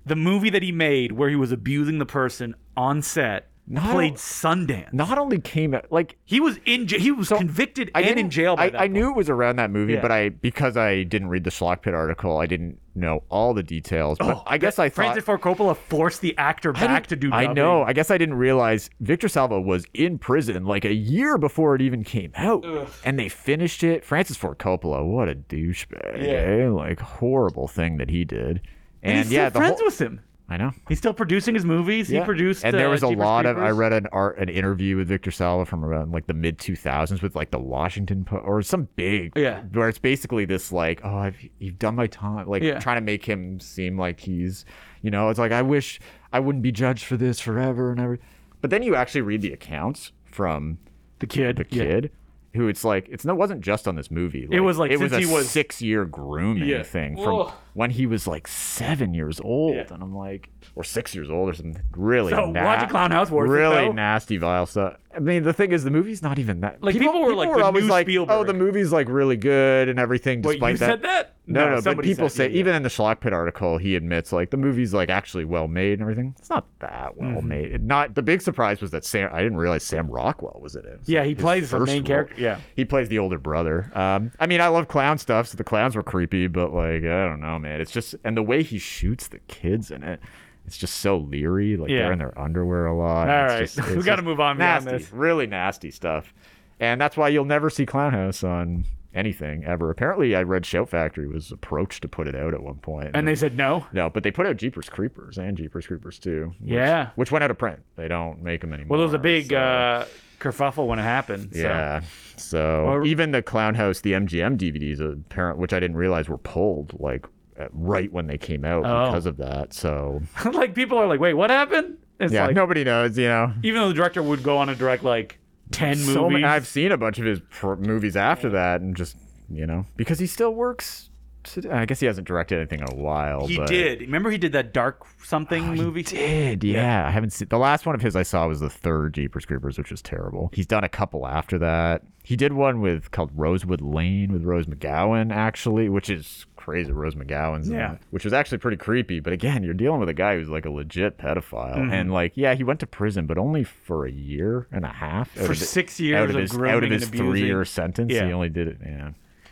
the movie that he made where he was abusing the person on set Not- played Sundance. Not only came out like He was in. j- He was convicted I and in didn't- jail. By I, that I point. knew it was around that movie, Yeah. but I because I didn't read the Schlock Pit article, I didn't know all the details. But Oh, I guess I thought Francis Ford Coppola forced the actor I back to didn't- do. I dubbing. know. I guess I didn't realize Victor Salva was in prison like a year before it even came out, and they finished it. Francis Ford Coppola, what a douchebag! Yeah. eh? Like horrible thing that he did. And, he's yeah, still the friends whole, with him. I know. He's still producing his movies. He Yeah. produced. and there uh, was a Jeepers lot of. I Creepers. read an art, an interview with Victor Salva from around like the mid two thousands with like the Washington Post or some big, Yeah. where it's basically this like, oh, I've, you've done my time, like Yeah. trying to make him seem like he's, you know, it's like I wish I wouldn't be judged for this forever and everything. But then you actually read the accounts from the kid. the Yeah. kid. Who it's like it's no wasn't just on this movie. It was, like, it was since a he was- six year grooming Yeah. thing from Ugh. when he was like seven years old, Yeah. and I'm like, or six years old or something. Really, So, na- watching Clown House worth it, really though? nasty, vile stuff. I mean, the thing is, the movie's not even that. Like, people were like, the always new like, oh, Spielberg. the movie's like really good and everything. Wait, Despite you that, said that? no, no, but somebody people said- say, yeah, yeah. even in the Schlock Pit article, he admits like the movie's like actually well made and everything. It's not that well Mm-hmm. made. It not the big surprise was that Sam. I didn't realize Sam Rockwell was in it. It was, Yeah, like, he his plays the first main role. character. Yeah. He plays the older brother. Um, I mean, I love clown stuff, so the clowns were creepy, but like, I don't know, man. It's just, and the way he shoots the kids in it, it's just so leery. Like Yeah. they're in their underwear a lot. All It's right. just- We it's gotta just move on beyond Nasty, this. really nasty stuff. And that's why you'll never see Clown House on anything ever. Apparently, I read Shout Factory was approached to put it out at one point. And they said no. no, but they put out Jeepers Creepers and Jeepers Creepers two. Which, Yeah. which went out of print. They don't make them anymore. Well, there was a big so- uh, kerfuffle when it happened. So. yeah. So Or- even the Clown House, the M G M D V Ds, apparent, which I didn't realize were pulled like at- right when they came out Oh. because of that. So like people are like, wait, what happened? It's yeah, like nobody knows. You know, even though the director would go on to direct like ten so movies. many, I've seen a bunch of his pr- movies after that, and just you know because he still works. To, I guess he hasn't directed anything in a while. he but, did. Remember he did that dark something Oh, movie? He did, yeah. I haven't seen the last one of his I saw was the third Jeepers Creepers, which was terrible. He's done a couple after that. He did one with called Rosewood Lane with Rose McGowan, actually, which is crazy. Rose McGowan's in Yeah. it, which was actually pretty creepy. But again, you're dealing with a guy who's like a legit pedophile, Mm-hmm. and like, yeah, he went to prison, but only for a year and a half. out For of it- six years out of of his grooming out of and his abusing. three-year sentence. Yeah. He only did it, yeah.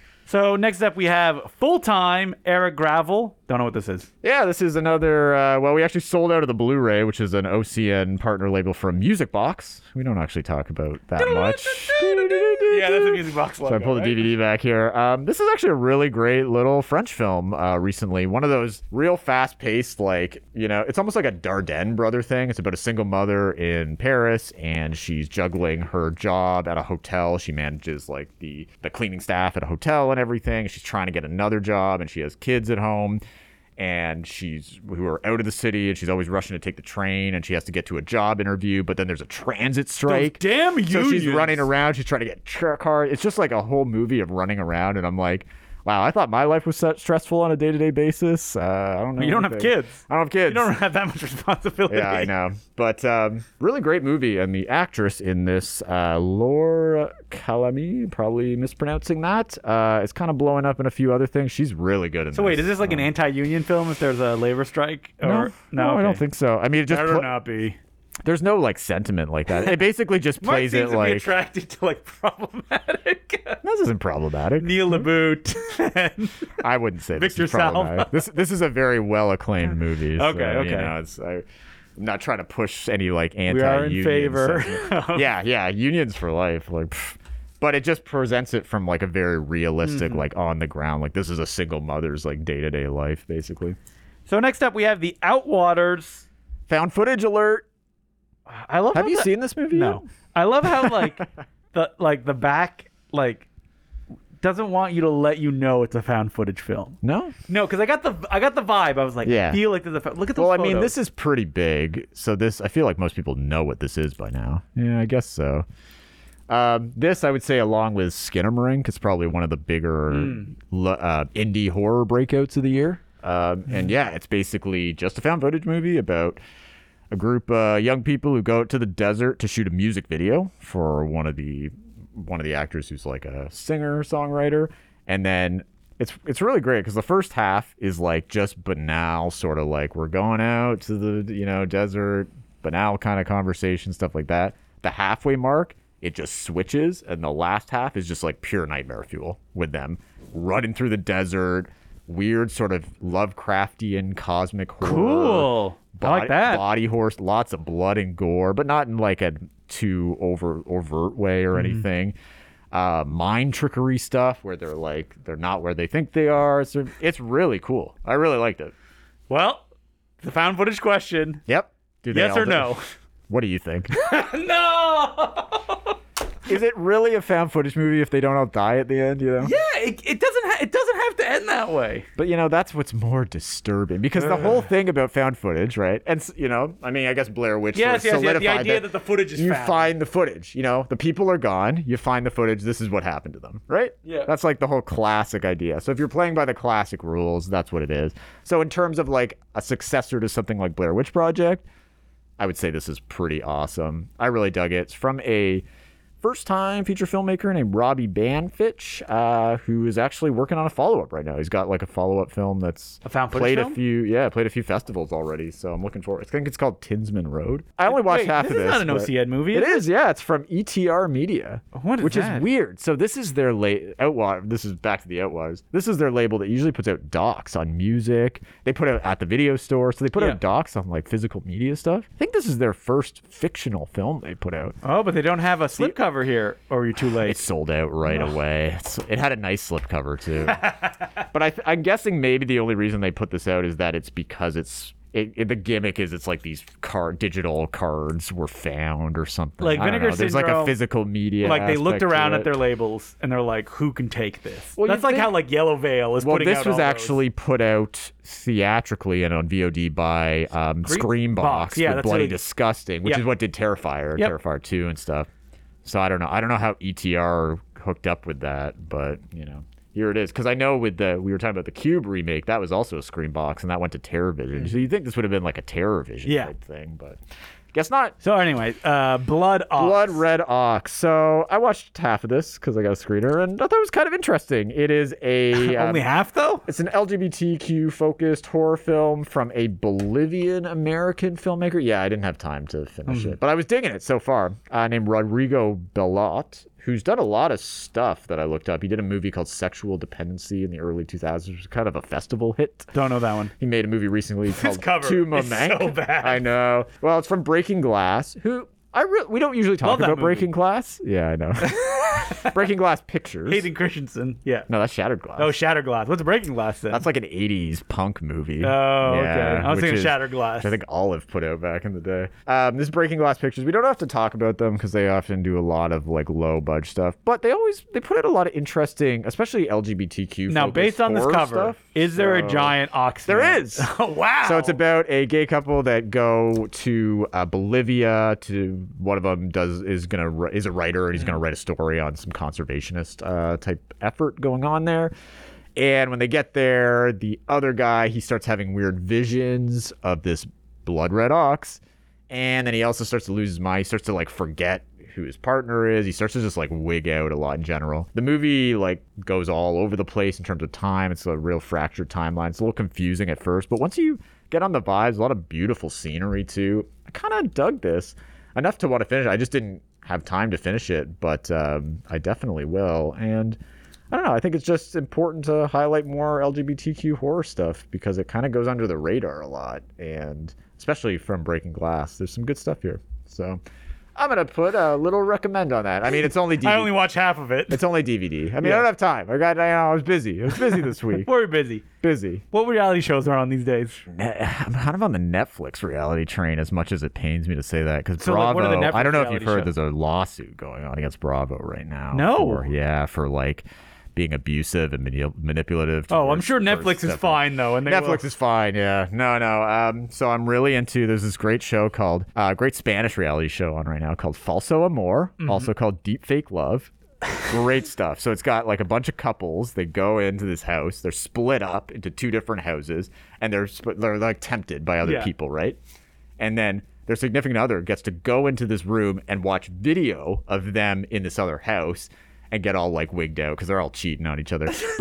So next up we have full-time Eric Gravel. Don't know what this is. Yeah, this is another. Uh, well, we actually sold out of the Blu-ray, which is an O C N partner label from Music Box. We don't actually talk about that much. Yeah, that's a music box logo. So I pulled the right? D V D back here. Um, this is actually a really great little French film uh, recently. One of those real fast-paced, like, you know, it's almost like a Dardenne brother thing. It's about a single mother in Paris, and she's juggling her job at a hotel. She manages, like, the, the cleaning staff at a hotel and everything. She's trying to get another job, and she has kids at home. And she's who are out of the city, and she's always rushing to take the train, and she has to get to a job interview, but then there's a transit strike. damn So she's unions. running around. She's trying to get a car. It's just like a whole movie of running around, and I'm like, wow, I thought my life was such stressful on a day-to-day basis. Uh, I don't know. You don't have anything. kids. I don't have kids. You don't have that much responsibility. Yeah, I know. But um, really great movie, and the actress in this, uh, Laura Calamy, probably mispronouncing that, uh, is kind of blowing up in a few other things. She's really good in So this. wait, is this like an anti-union film if there's a labor strike? No, Or, no, I okay. don't think so. I mean, it just Better pl- not be. there's no like sentiment like that. It basically just Mark plays seems it to be like attracted to like problematic. this isn't problematic. Neil LaBute. and- I wouldn't say Victor this is problematic. Salva. This this is a very well acclaimed movie. so, Okay, okay. You know, it's, I, I'm not trying to push any like anti. we are in favor. Yeah, yeah, unions for life. Like, pff. But it just presents it from like a very realistic, Mm-hmm. like on the ground. Like this is a single mother's like day to day life, basically. So next up we have The Outwaters. Found footage alert. I love. Have how you the- seen this movie? No. I love how like the like the back like doesn't want you to let you know it's a found footage film. Yet? No. No, because I got the I got the vibe. I was like, Yeah. I feel like there's a fa- look at the. Well, I mean, this is pretty big, so this I feel like most people know what this is by now. Yeah, I guess so. Um, this I would say, along with Skinamarink, is probably one of the bigger lo- uh, indie horror breakouts of the year. Um, and yeah, it's basically just a found footage movie about a group of uh, young people who go out to the desert to shoot a music video for one of the one of the actors who's like a singer songwriter, and then it's it's really great because the first half is like just banal, sort of like we're going out to the you know desert, banal kind of conversation, stuff like that. The halfway mark, it just switches, and the last half is just like pure nightmare fuel with them running through the desert, weird sort of Lovecraftian cosmic horror. Cool. Body, I like that. Body horse, lots of blood and gore, but not in like a too over overt way or Mm-hmm. anything. Uh, mind trickery stuff where they're like they're not where they think they are. It's it's really cool. I really liked it. Well, the found footage question. Yep. Do they Yes all or do- no? What do you think? No. Is it really a found footage movie if they don't all die at the end? You know. Yeah, it, it doesn't. Ha- it doesn't have to end that way. But you know that's what's more disturbing because the whole thing about found footage, right? And s- you know, I mean, I guess Blair Witch Yes, sort of yes, yes. The solidified idea that the footage is you found. find the footage. You know, the people are gone. You find the footage. This is what happened to them, right? Yeah. That's like the whole classic idea. So if you're playing by the classic rules, that's what it is. So in terms of like a successor to something like Blair Witch Project, I would say this is pretty awesome. I really dug it. It's from a first-time feature filmmaker named Robbie Banfitch, uh, who is actually working on a follow-up right now. He's got like a follow-up film that's A found footage played film? a few, yeah, played a few festivals already. So I'm looking forward. I think it's called Tinsman Road. I only watched Wait, half this of is this. not an but- O C Ed movie. It is is, yeah. It's from E T R Media, What is which that? is weird. So this is their late Outlaw. This is back to the Outlaws. This is their label that usually puts out docs on music. They put out at the video store, so they put Yeah. out docs on like physical media stuff. I think this is their first fictional film they put out. Oh, but they don't have a slipcover here. Or are you too late? It sold out right away. It's, it had a nice slipcover too. But I th- I'm guessing maybe the only reason they put this out is that it's because it's it, it- the gimmick is it's like these card digital cards were found or something. Like I don't Vinegar know. There's like a Syndrome, physical media. Like they looked aspect to around it. at their labels and they're like, "Who can take this?" Well, That's you'd like think- how like Yellow Veil is Well, putting this out was all those. actually put out theatrically and on V O D by um, Scream- Screambox Box. Yeah, with that's Bloody really- Disgusting, which Yep. is what did Terrifier, Yep. Terrifier two and stuff. So I don't know. I don't know how E T R hooked up with that, but you know, here it is. Because I know with the we were talking about the Cube remake, that was also a Screambox, and that went to TerrorVision. So you think this would have been like a TerrorVision Yeah. type thing, but guess not. So anyway, uh, Blood Ox. Blood Red Ox. So I watched half of this because I got a screener, and I thought it was kind of interesting. It is a um, Only half though. It's an L G B T Q focused horror film from a Bolivian American filmmaker. Yeah, I didn't have time to finish it, but I was digging it so far. Uh, named Rodrigo Belot, who's done a lot of stuff that I looked up. He did a movie called Sexual Dependency in the early two thousands, which was kind of a festival hit. Don't know that one. He made a movie recently called cover To is Mamank. so bad. I know. Well, it's from Breaking Glass, who I re- we don't usually talk Love that about movie. Breaking Glass. Yeah, I know. Breaking Glass Pictures. Hayden Christensen. Yeah. No, that's Shattered Glass. Oh, Shattered Glass. What's Breaking Glass then? That's like an eighties punk movie. Oh, okay. Yeah, I was which thinking is- Shattered Glass. which I think Olive put out back in the day. Um, this is Breaking Glass Pictures. We don't have to talk about them because they often do a lot of like low budge stuff, but they always they put out a lot of interesting, especially L G B T Q. Now, based on this horror cover, stuff. is there a So- giant ox? There man? is. Oh wow. So it's about a gay couple that go to uh, Bolivia. To one of them does is gonna ri- is a writer and he's gonna write a story on some conservationist uh, type effort going on there. And when they get there, the other guy he starts having weird visions of this blood red ox, and then he also starts to lose his mind. He starts to like forget who his partner is. He starts to just like wig out a lot in general. The movie like goes all over the place in terms of time. It's a real fractured timeline. It's a little confusing at first, but once you get on the vibes, a lot of beautiful scenery too. I kind of dug this enough to want to finish it. I just didn't have time to finish it, but um, I definitely will. And I don't know. I think it's just important to highlight more L G B T Q horror stuff because it kind of goes under the radar a lot, and especially from Breaking Glass, there's some good stuff here. So I'm gonna put a little recommend on that. I mean, it's only D V D. I only watch half of it. It's only D V D. I mean, Yeah. I don't have time. I got. I, I was busy. I was busy this week. We're busy. busy. What reality shows are on these days? I'm kind of on the Netflix reality train, as much as it pains me to say that, because So, like, Bravo. what are the Netflix I don't know if you've reality heard. shows? There's a lawsuit going on against Bravo right now. No. For, yeah, for like being abusive and manip- manipulative. Oh, I'm towards- sure towards Netflix is Stephanie. fine though, and they Netflix will. is fine, yeah. No, no. Um, so I'm really into. There's this great show called, uh, great Spanish reality show on right now called Falso Amor, Mm-hmm. also called Deep Fake Love. Great stuff. So it's got like a bunch of couples. They go into this house. They're split up into two different houses, and they're sp- they're like tempted by other Yeah. people, right? And then their significant other gets to go into this room and watch video of them in this other house and get all like wigged out because they're all cheating on each other. But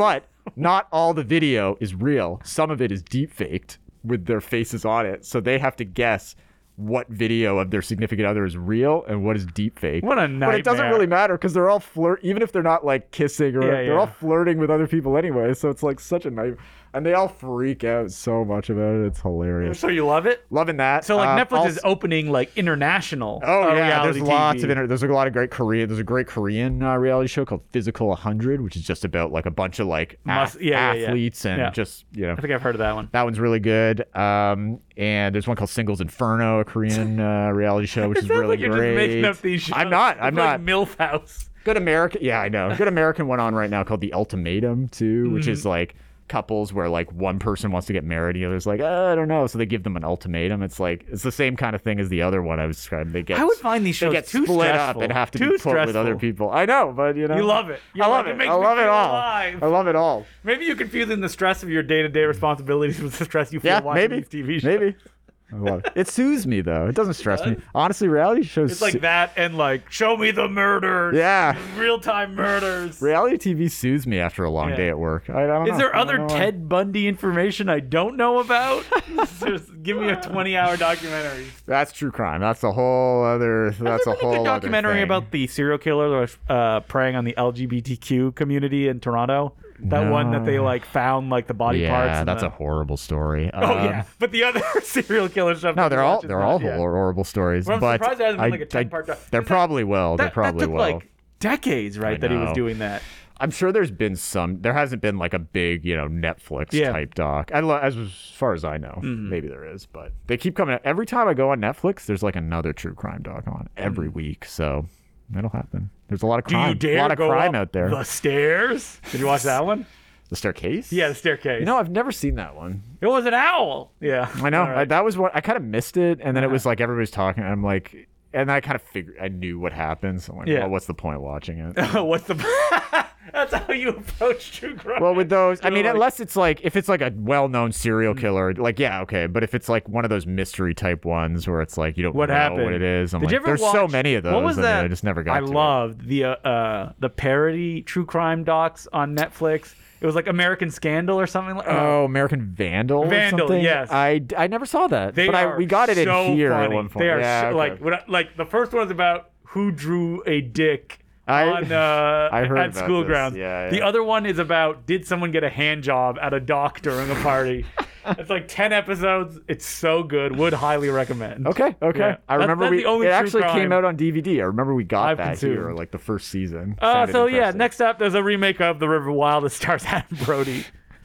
not all the video is real. Some of it is deep faked with their faces on it. So they have to guess what video of their significant other is real and what is deep fake. What a nightmare. But it doesn't really matter because they're all flirt, even if they're not like kissing or Yeah, they're yeah. all flirting with other people anyway. So it's like such a nightmare. And they all freak out so much about it. It's hilarious. So you love it? Loving that. So like Um, Netflix is also- opening like international. Oh uh, yeah, reality there's lots T V. of inter- there's a lot of great Korean. There's a great Korean uh, reality show called Physical one hundred, which is just about like a bunch of like Must- ath- yeah, yeah, yeah. athletes and Yeah. just you know I think I've heard of that one. that one's really good. Um, and there's one called Singles Inferno, a Korean uh, reality show, which It is sounds really like you're great. just making up these shows. I'm not. It's I'm like not. MILF House. Good American. Yeah, I know. Good American one on right now called The Ultimatum too, which Mm-hmm. is like couples where like one person wants to get married, the other's like, uh, I don't know, so they give them an ultimatum. It's like it's the same kind of thing as the other one I was describing. They get I would find these they shows get too split stressful. up and have to Too be put with other stressful. people. I know, but you know, You love it. You I love love it. it. It makes I me love it feel all. alive. I love it all. Maybe you confusing the stress of your day-to-day responsibilities with the stress you feel Yeah, watching maybe. these T V shows. Maybe. I love it. It soothes me though. It doesn't stress me. Honestly, reality shows. It's like soo- that and like, show me the murders. Yeah. Real-time murders. Reality T V soothes me after a long Yeah. day at work. I, I don't Is know. there I don't other know why. Ted Bundy information I don't know about? Just give me a twenty-hour documentary. That's true crime. That's a whole other. That's a There's a whole good other documentary thing. about the serial killer that was uh, preying on the L G B T Q community in Toronto. That one that they No. like found like the body parts. Yeah, and that's the... a horrible story. Oh yeah, but the other serial killer stuff. No, that they're you all watch is they're not- all yeah. hor- horrible stories. Well, I'm but surprised there hasn't been, I- like, a I- ten-part doc- They're That- probably will. That, they probably that took will. like decades, right? That he was know. doing that. I'm sure there's been some. There hasn't been like a big, you know, Netflix Yeah. type doc. I lo- as, as far as I know, Mm-hmm. maybe there is, but they keep coming. out. Every time I go on Netflix, there's like another true crime doc on every week. So that'll happen. There's a lot of Mm. Do crime. you dare a lot of go crime up out there. the stairs? Did you watch that one? The staircase. Yeah, the staircase. You know, I've never seen that one. it was an owl. Yeah, I know. All I, right. that was what I kind of missed it, and then Uh-huh. it was like everybody's talking. And I'm like, and I kind of figured I knew what happened. So I'm like, Yeah. well, what's the point of watching it? What's the? That's how you approach true crime. Well, with those, I You're mean, like- unless it's like if it's like a well-known serial Mm. killer, like yeah, okay. But if it's like one of those mystery type ones where it's like you don't What know happened? what it is, I'm Did like, you ever there's so watch- many of those. What was I mean, that? I just never got. I to it. loved the uh, uh the parody true crime docs on Netflix. It was like American Scandal or something like. Oh, American Vandal. Vandal, or something? yes. I, I never saw that, They but I, are we got it so in here funny. at one point. They are yeah, so, okay. like when I, like the first one's about who drew a dick I- on uh, I heard at about school this. grounds. Yeah, The yeah. other one is about did someone get a hand job at a dock during a party. It's like ten episodes. It's so good. Would highly recommend. Okay, okay. Yeah. I That's- remember that's we the only it true actually crime came out on D V D. I remember we got I've that consumed. here, like the first season. Uh, Sounded so yeah, interesting. next up there's a remake of The River Wild that stars Adam Brody.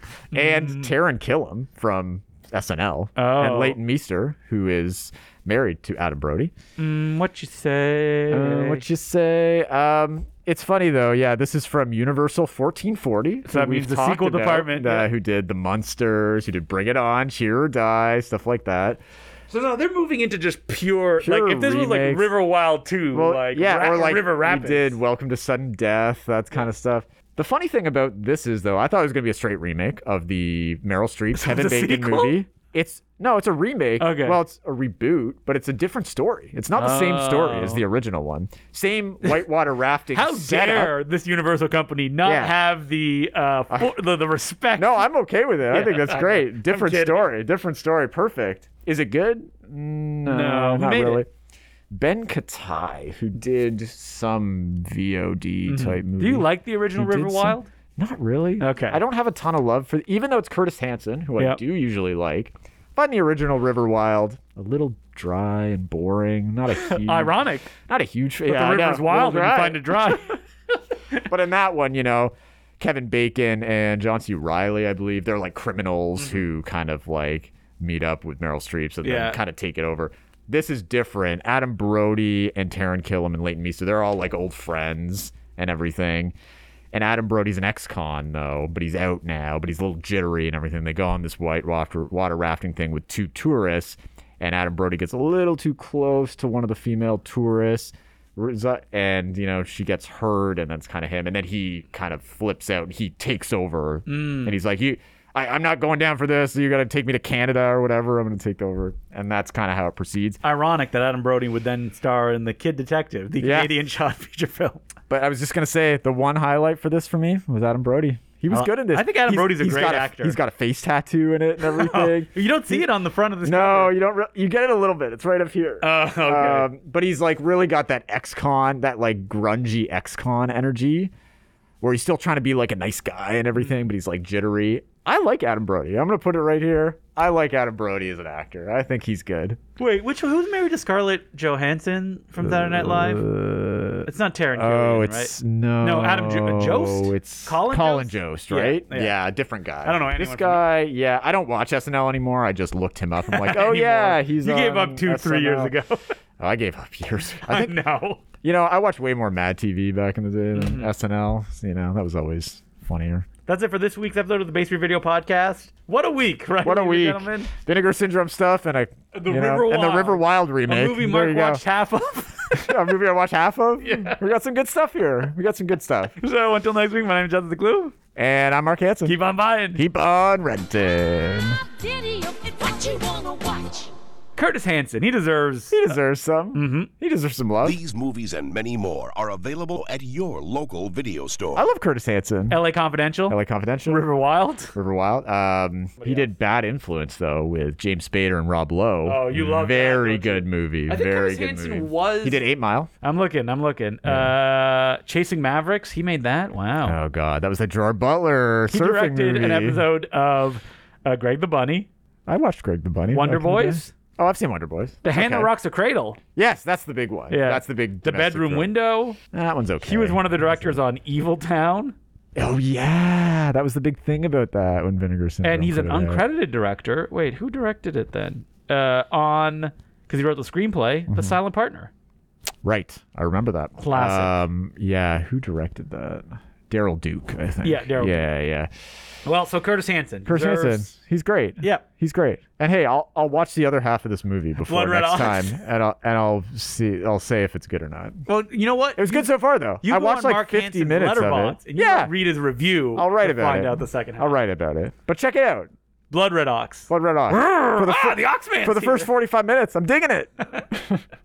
and Taron Killam from S N L, Oh. and Leighton Meester, who is married to Adam Brody. Mm, what you say? Uh, what you say? Um, it's funny though. Yeah, this is from Universal fourteen forty. So that who we've means the talked sequel about, department, uh, yeah. who did the Munsters, who did Bring It On, Cheer or Die, stuff like that. So no, they're moving into just pure, Pure like if this was like remakes. River Wild two, Well, like yeah, Ra- or like River we Rapids. did Welcome to Sudden Death, that kind of stuff. The funny thing about this is though, I thought it was gonna be a straight remake of the Meryl Streep Kevin it's a Bacon sequel? movie. It's no, it's a remake. Okay. Well, it's a reboot, but it's a different story. It's not the same story as Oh. the original one. Same whitewater rafting. How setup. dare this Universal company not Yeah. have the uh fo- the, the respect? No, I'm okay with it. I think that's I know. great. Different kidding. story. Different story. Perfect. Is it good? No, No, who not made really. it? Ben Katai, who did some V O D type movie. Mm-hmm. Do you like the original Who did River some- Wild? Not really. Okay. I don't have a ton of love for, even though it's Curtis Hanson, who I Yep. do usually like. I find the original River Wild a little dry and boring. Not a huge. Ironic. Not a huge. But yeah, I the know, river's a wild little when you dry. find it dry. But in that one, you know, Kevin Bacon and John C. Reilly, I believe, they're like criminals who kind of like meet up with Meryl Streep and Yeah. then kind of take it over. This is different. Adam Brody and Taron Killam and Leighton Meester, they're all like old friends and everything. And Adam Brody's an ex-con though, but he's out now, but he's a little jittery and everything. They go on this white water, water rafting thing with two tourists, and Adam Brody gets a little too close to one of the female tourists. And you know she gets hurt, and that's kind of him. And then he kind of flips out. And he takes over, and he's like, "You, I, I'm not going down for this. You got to take me to Canada or whatever. I'm going to take over." And that's kind of how it proceeds. Ironic that Adam Brody would then star in The Kid Detective, the Yeah. Canadian shot feature film. But I was just going to say the one highlight for this for me was Adam Brody. He was Uh, good in this. I think Adam He's- Brody's a he's great got actor. He's got a face tattoo in it and everything. You don't see it on the front of this No, cover. you don't. Re- you get it a little bit. It's right up here. Oh, okay. Um, but he's like really got that ex-con, that like grungy ex-con energy, where he's still trying to be like a nice guy and everything, but he's like jittery. I like Adam Brody. I'm gonna put it right here. I like Adam Brody as an actor. I think he's good. Wait, which who's married to Scarlett Johansson from Saturday Night Live? Uh, It's not Taron oh, Killian, it's right? no, No, Adam Jo- Jost? It's Colin Colin Jost? Jost, right? Yeah, Yeah, yeah. a different guy. I don't know anyone This from- guy, yeah, I don't watch S N L anymore. I just looked him up. I'm like, oh Anymore. yeah, he's. You gave on up two, S N L. three years ago. Oh, I gave up years. I I think know. you know I watched way more Mad T V back in the day than Mm-hmm. S N L. You know that was always funnier. That's it for this week's episode of the Base Free Video Podcast. What a week, right? What a ladies week! and gentlemen? Vinegar Syndrome stuff and a The you know, River and the Wild. River Wild A remake. movie There Mark you go. watched half of. A movie I watched half of. Yeah. We got some good stuff here. We got some good stuff. So until next week, my name is Justin Clue. And I'm Mark Hansen. Keep on buying. Keep on renting. Video, it's what you wanna watch. Curtis Hanson. He deserves. He deserves some. Mm-hmm. He deserves some love. These movies and many more are available at your local video store. I love Curtis Hanson. L A Confidential. L A Confidential. River Wild. River Wild. Um, he did Bad Influence though with James Spader and Rob Lowe. Oh, you love that, Very don't you? good movie. I think Very Curtis good Hanson movie. was- He did Eight Mile. I'm looking. I'm looking. Uh, Chasing Mavericks. He made that. Wow. Oh God, that was the Gerard Butler he surfing directed movie. an episode of uh, Greg the Bunny, I watched Greg the Bunny. Wonder back in the day. Boys, Oh, I've seen Wonder Boys. The Hand That Okay. Rocks the Cradle. Yes, that's the big one. Yeah. That's the big. The domestic Bedroom drama. Window. That one's okay. He was one of the directors on Evil Town, Oh yeah, that was the big thing about that when Vinegar Syndrome. and he's an put it out. uncredited director. Wait, who directed it then? Uh, on because he wrote the screenplay, Mm-hmm. The Silent Partner. Right, I remember that. Classic. Um, yeah, who directed that? Daryl Duke, I think. Yeah, Daryl Yeah, yeah. Well, so Curtis Hanson. Curtis deserves- Hanson, he's great. Yeah. he's great. And hey, I'll I'll watch the other half of this movie before Blood Red next Ox. time, and I'll and I'll see. I'll say if it's good or not. Well, you know what? It was good so far, though. You I go watched on like Mark fifty Hanson's minutes of Letterboxd it. and you Yeah, read his review. I'll write to about find it. out the second half. I'll write about it. But check it out. Blood Red Ox. Blood Red Ox. For the, ah, fir- the Oxman. for the first forty-five minutes, I'm digging it.